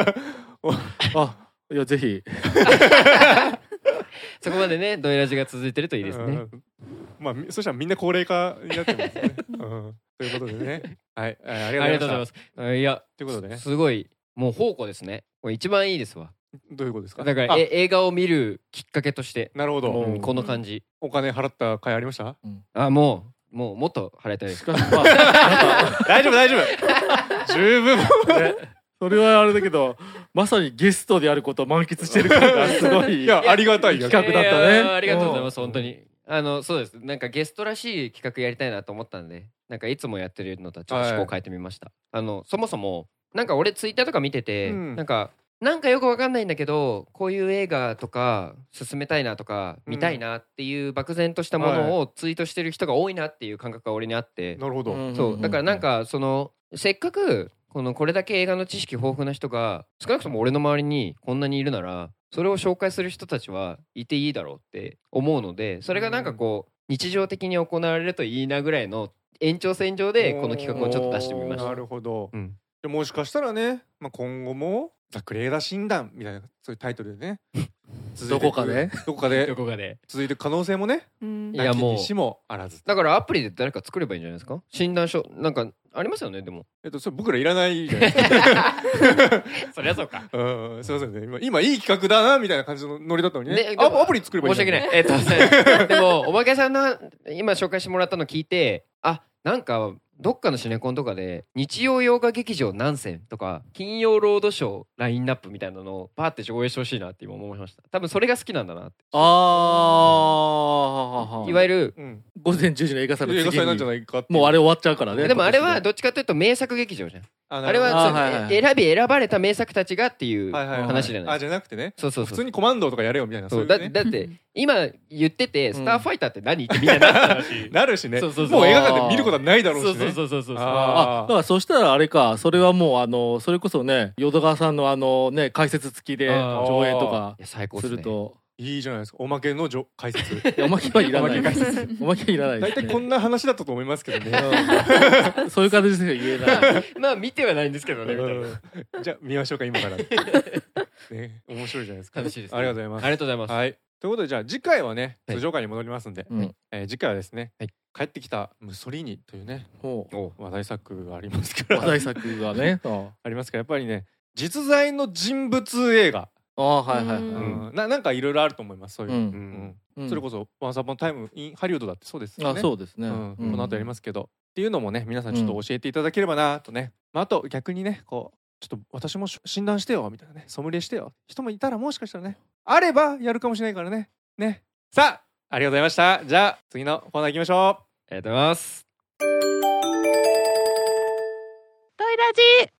Speaker 3: いやぜひ
Speaker 1: そこまでねドイラジが続いてるといいですね。
Speaker 2: まあそしたらみんな高齢化になってますね。ということでね、はいありがとうございます。
Speaker 1: いや
Speaker 2: ということでね、
Speaker 1: すごいもう宝庫ですね。これ一番いいですわ。
Speaker 2: どういうことですか？
Speaker 1: だから映画を見るきっかけとして。
Speaker 2: なるほど。
Speaker 1: この感じ。
Speaker 2: お金払った回ありました？
Speaker 1: もっと払いたいです。
Speaker 2: 大丈夫十分。
Speaker 3: それはあれだけど、まさにゲストであることを満喫してるからがすごい。
Speaker 2: いやありがたい
Speaker 3: 企画だったね。
Speaker 1: ありがとうございます本当に。そうです。なんかゲストらしい企画やりたいなと思ったんで、なんかいつもやってるのとはちょっと思考変えてみました。そもそもなんか俺ツイッターとか見てて、なんかなんかよくわかんないんだけどこういう映画とか進めたいなとか見たいなっていう漠然としたものをツイートしてる人が多いなっていう感覚が俺にあって、
Speaker 2: なるほど。
Speaker 1: そうだからなんかそのせっかくこれだけ映画の知識豊富な人が少なくとも俺の周りにこんなにいるならそれを紹介する人たちはいていいだろうって思うので、それがなんかこう日常的に行われるといいなぐらいの延長線上でこの企画をちょっと出してみました。
Speaker 2: なるほど、でもしかしたらね、今後もざっくり映画診断みたいなそういうタイトルでね
Speaker 3: どこかで
Speaker 2: 続いていく可能性もね、いやもうしもあらず。
Speaker 1: だからアプリで誰か作ればいいんじゃないですか。診断書なんかありますよね。でも
Speaker 2: それ僕らいらないじゃないですか
Speaker 1: そりゃそうか。
Speaker 2: すいませんね、今いい企画だなみたいな感じのノリだったのにね。アプリ作ればいい。
Speaker 1: 申し訳ない。でもおまけさんの今紹介してもらったの聞いて、なんかどっかのシネコンとかで日曜洋画劇場何選とか金曜ロードショーラインナップみたいなのをバーって上映してほしいなって今思いました。多分それが好きなんだなって。いわゆる、
Speaker 3: 午前10時の映画祭の次
Speaker 2: なんじゃないかって。
Speaker 3: もうあれ終わっちゃうからね。
Speaker 1: でもあれはどっちかというと名作劇場じゃん。あれは選ばれた名作たちがっていう話じゃない。
Speaker 2: じゃなくてね、
Speaker 1: そう
Speaker 2: 普通にコマンドとかやれよみたいな。
Speaker 1: だって今言っててスターファイターって何ってみんな
Speaker 2: なるしね。もう映画館で見ることはないだろうしね。
Speaker 1: そう
Speaker 3: だからそしたらあれか、それはもうそれこそね、淀川さんのね解説付きで上映とかすると
Speaker 2: いいじゃないですか。おまけの解説。
Speaker 3: おまけはいらない。おまけいらない。
Speaker 2: 大体こんな話だったと思いますけどね。
Speaker 3: そういう感じで言えない。
Speaker 1: まあ見てはないんですけどね。
Speaker 2: じゃあ見ましょうか今から。ね、面白いじゃないですか。
Speaker 1: 楽しいです。
Speaker 2: ありがとうございます。
Speaker 1: ありがとうございます。
Speaker 2: はい。ということでじゃあ次回はね通常回に戻りますんで、次回はですね、帰ってきたムッソリーニというね話題作がありますから。
Speaker 3: 話題作がね
Speaker 2: ありますから、やっぱりね実在の人物映画。なんかいろいろあると思います。そういう、それこそ「ワンサポンタイムインハリウッド」だってそうですよね。
Speaker 3: そうですね。
Speaker 2: この後やりますけどっていうのもね、皆さんちょっと教えていただければなとね。あと逆にね、こうちょっと私も診断してよみたいなね、ソムリエしてよ人もいたら、もしかしたらねあればやるかもしれないからね。さあありがとうございました。じゃあ次のコーナー行きましょう。
Speaker 1: ありがとうございます。
Speaker 4: トイラジ